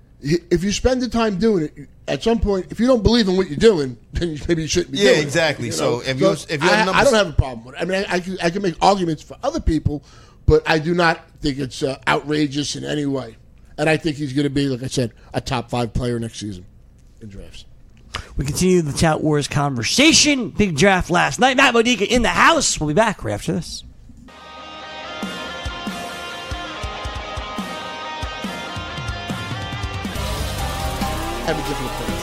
If you spend the time doing it, at some point, if you don't believe in what you're doing, then maybe you shouldn't be Yeah, doing exactly. it. You So know? if you- if you have I, numbers- I don't have a problem with it. I mean, I, I, can, I can make arguments for other people, but I do not think it's uh, outrageous in any way. And I think he's going to be, like I said, a top five player next season in drafts. We continue the Tout Wars conversation. Big draft last night. Matt Modica in the house. We'll be back right after this. Have a different approach.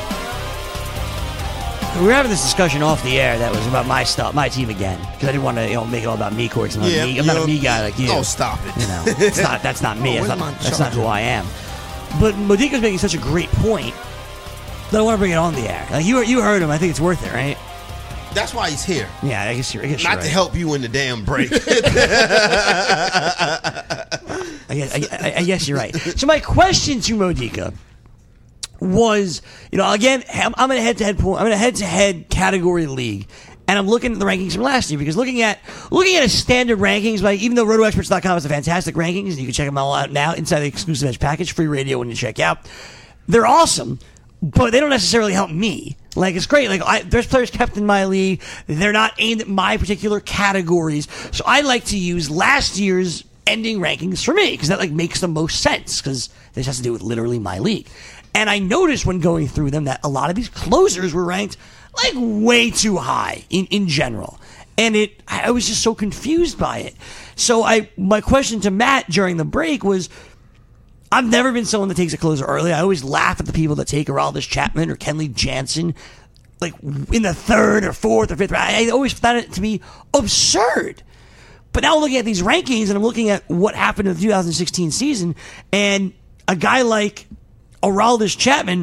We were having this discussion off the air that was about my stuff, my team again, because I didn't want to, you know, make it all about me, Corey. It's not Yeah, me. I'm not a you me know- guy like you. Oh, stop it. You know, it's not. That's not me. Oh, that's where's not, my that's not who charger? I am. But Modica's making such a great point that I want to bring it on the air. Like you, you heard him. I think it's worth it, right? That's why he's here. Yeah, I guess you're. I guess Not you're to right. help you in the damn break. I guess, I, I, I guess you're right. So my question to Modica was, you know, again, I'm, I'm in a head-to-head pool. I'm in a head-to-head category league, and I'm looking at the rankings from last year because looking at looking at a standard rankings, like even though roto experts dot com has a fantastic rankings, you can check them all out now inside the exclusive Edge package, free radio when you check out. They're awesome, but they don't necessarily help me. Like, it's great. Like, I, there's players kept in my league. They're not aimed at my particular categories. So I like to use last year's ending rankings for me because that, like, makes the most sense because this has to do with literally my league. And I noticed when going through them that a lot of these closers were ranked, like, way too high in, in general. And it, I was just so confused by it. So I, my question to Matt during the break was, I've never been someone that takes a closer early. I always laugh at the people that take Aroldis Chapman or Kenley Jansen, like in the third or fourth or fifth round. I always found it to be absurd. But now looking at these rankings and I'm looking at what happened in the two thousand sixteen season, and a guy like Aroldis Chapman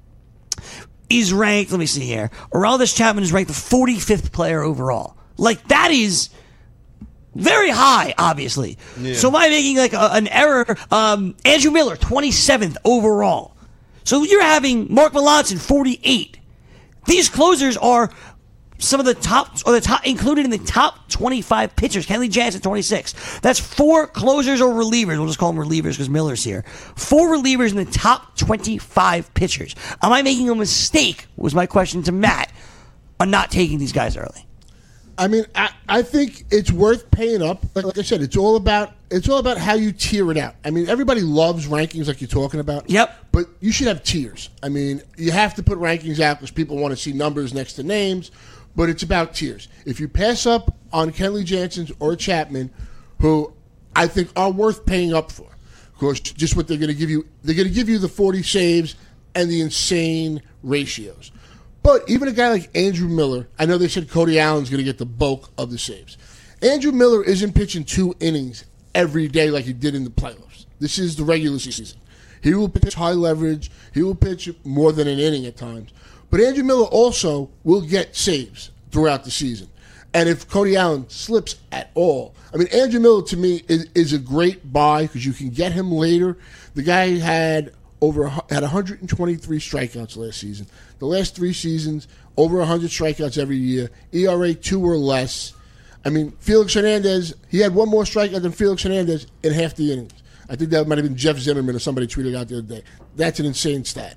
is ranked, let me see here. Aroldis Chapman is ranked the forty-fifth player overall. Like, that is very high, obviously. Yeah. So am I making like a, an error? Um, Andrew Miller, twenty-seventh overall. So you're having Mark Melancon, forty-eight. These closers are some of the top, or the top, included in the top twenty-five pitchers. Kenley Jansen, twenty-six. That's four closers or relievers. We'll just call them relievers because Miller's here. Four relievers in the top twenty-five pitchers. Am I making a mistake, was my question to Matt, on not taking these guys early? I mean, I, I think it's worth paying up. Like, like I said, it's all about it's all about how you tier it out. I mean, everybody loves rankings like you're talking about. Yep. But you should have tiers. I mean, you have to put rankings out because people want to see numbers next to names. But it's about tiers. If you pass up on Kenley Jansen or Chapman, who I think are worth paying up for, because just what they're going to give you, they're going to give you the forty saves and the insane ratios. But even a guy like Andrew Miller, I know they said Cody Allen's going to get the bulk of the saves. Andrew Miller isn't pitching two innings every day like he did in the playoffs. This is the regular season. He will pitch high leverage. He will pitch more than an inning at times. But Andrew Miller also will get saves throughout the season. And if Cody Allen slips at all, I mean, Andrew Miller to me is, is a great buy because you can get him later. The guy had over had one hundred twenty-three strikeouts last season. The last three seasons, over one hundred strikeouts every year. E R A two or less. I mean, Felix Hernandez, he had one more strikeout than Felix Hernandez in half the innings. I think that might have been Jeff Zimmerman or somebody tweeted out the other day. That's an insane stat.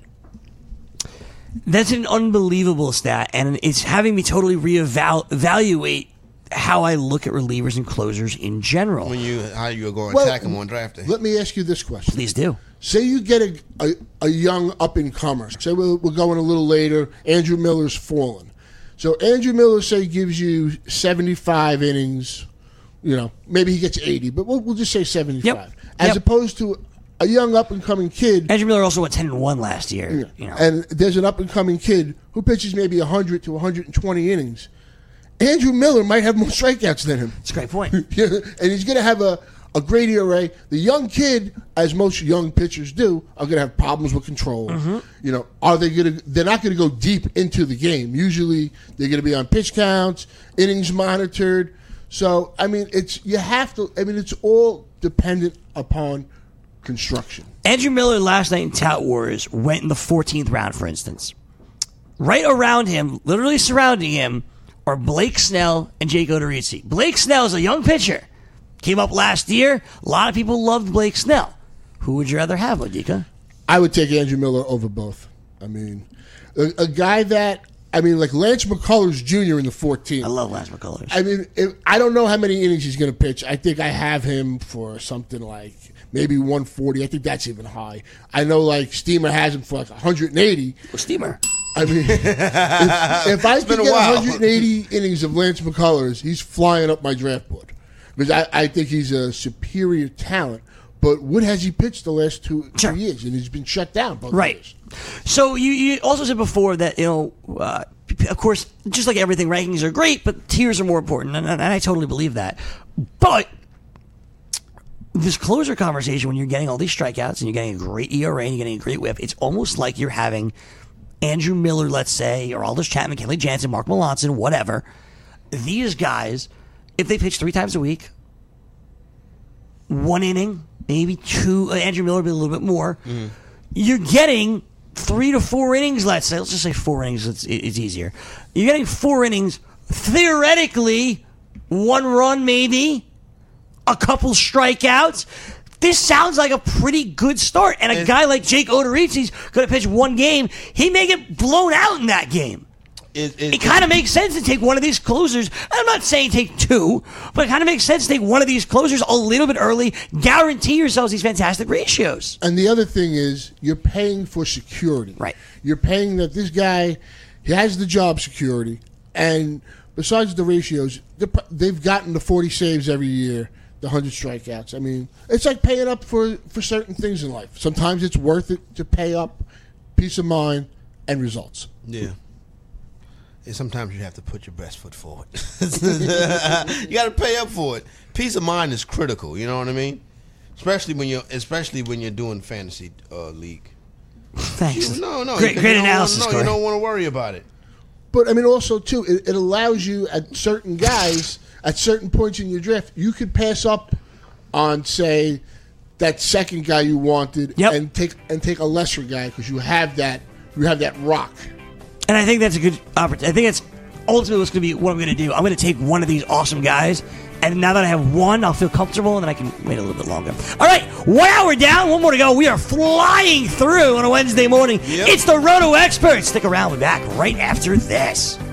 That's an unbelievable stat, and it's having me totally reevaluate how I look at relievers and closers in general. When you how you go and Well, attack them on draft day. Let me ask you this question. Please do. Say you get a, a, a young up-and-comer. Say we're, we're going a little later. Andrew Miller's fallen. So Andrew Miller, say, gives you seventy-five innings. You know, maybe he gets eighty, but we'll, we'll just say seventy-five. Yep. As Yep. opposed to a young up-and-coming kid. Andrew Miller also went ten and one last year. Yeah. You know. And there's an up-and-coming kid who pitches maybe one hundred to one hundred twenty innings. Andrew Miller might have more strikeouts than him. That's a great point. Yeah, and he's going to have a, a great E R A. The young kid, as most young pitchers do, are going to have problems with control. Mm-hmm. You know, are they going to? They're not going to go deep into the game. Usually, they're going to be on pitch counts, innings monitored. So, I mean, it's you have to. I mean, it's all dependent upon construction. Andrew Miller last night in Tout Wars went in the fourteenth round, for instance. Right around him, literally surrounding him, are Blake Snell and Jake Odorizzi. Blake Snell is a young pitcher. Came up last year. A lot of people loved Blake Snell. Who would you rather have, Modica? I would take Andrew Miller over both. I mean, a, a guy that, I mean, like Lance McCullers Junior in the fourteenth. I love Lance McCullers. I mean, if, I don't know how many innings he's going to pitch. I think I have him for something like maybe one forty. I think that's even high. I know, like, Steamer has him for like one hundred eighty. Well, Steamer. I mean, if, if I been can a get while. one hundred eighty innings of Lance McCullers, he's flying up my draft board. Because I, I think he's a superior talent. But what has he pitched the last two, Sure. two years? And he's been shut down both Right. years. So you, you also said before that, you know, uh, of course, just like everything, rankings are great, but tiers are more important. And, and I totally believe that. But this closer conversation, when you're getting all these strikeouts and you're getting a great E R A and you're getting a great whip, it's almost like you're having Andrew Miller, let's say, or Aldous Chapman, Kenley Jansen, Mark Melanson, whatever, these guys, if they pitch three times a week, one inning, maybe two, uh, Andrew Miller, be a little bit more, mm-hmm. you're getting three to four innings, let's say. Let's just say four innings. It's, it's easier. You're getting four innings, theoretically, one run maybe, a couple strikeouts. This sounds like a pretty good start. And a and guy like Jake Odorizzi's going to pitch one game. He may get blown out in that game. It, it, it kind of makes sense to take one of these closers. I'm not saying take two, but it kind of makes sense to take one of these closers a little bit early. Guarantee yourselves these fantastic ratios. And the other thing is, you're paying for security. Right. You're paying that this guy, he has the job security. And besides the ratios, they've gotten the forty saves every year. The one hundred strikeouts. I mean, it's like paying up for, for certain things in life. Sometimes it's worth it to pay up, peace of mind, and results. Yeah. And sometimes you have to put your best foot forward. You got to pay up for it. Peace of mind is critical. You know what I mean? Especially when you're, especially when you're doing fantasy uh, league. Thanks. You, no, no. Great, great analysis. No, you don't want to worry about it. But I mean, also too, it, it allows you at certain guys. At certain points in your draft, you could pass up on, say, that second guy you wanted, yep. and take and take a lesser guy because you have that you have that rock. And I think that's a good opportunity. I think that's ultimately what's going to be what I'm going to do. I'm going to take one of these awesome guys, and now that I have one, I'll feel comfortable, and then I can wait a little bit longer. All right, one hour down, one more to go. We are flying through on a Wednesday morning. Yep. It's the Roto Experts. Stick around. We'll be back right after this.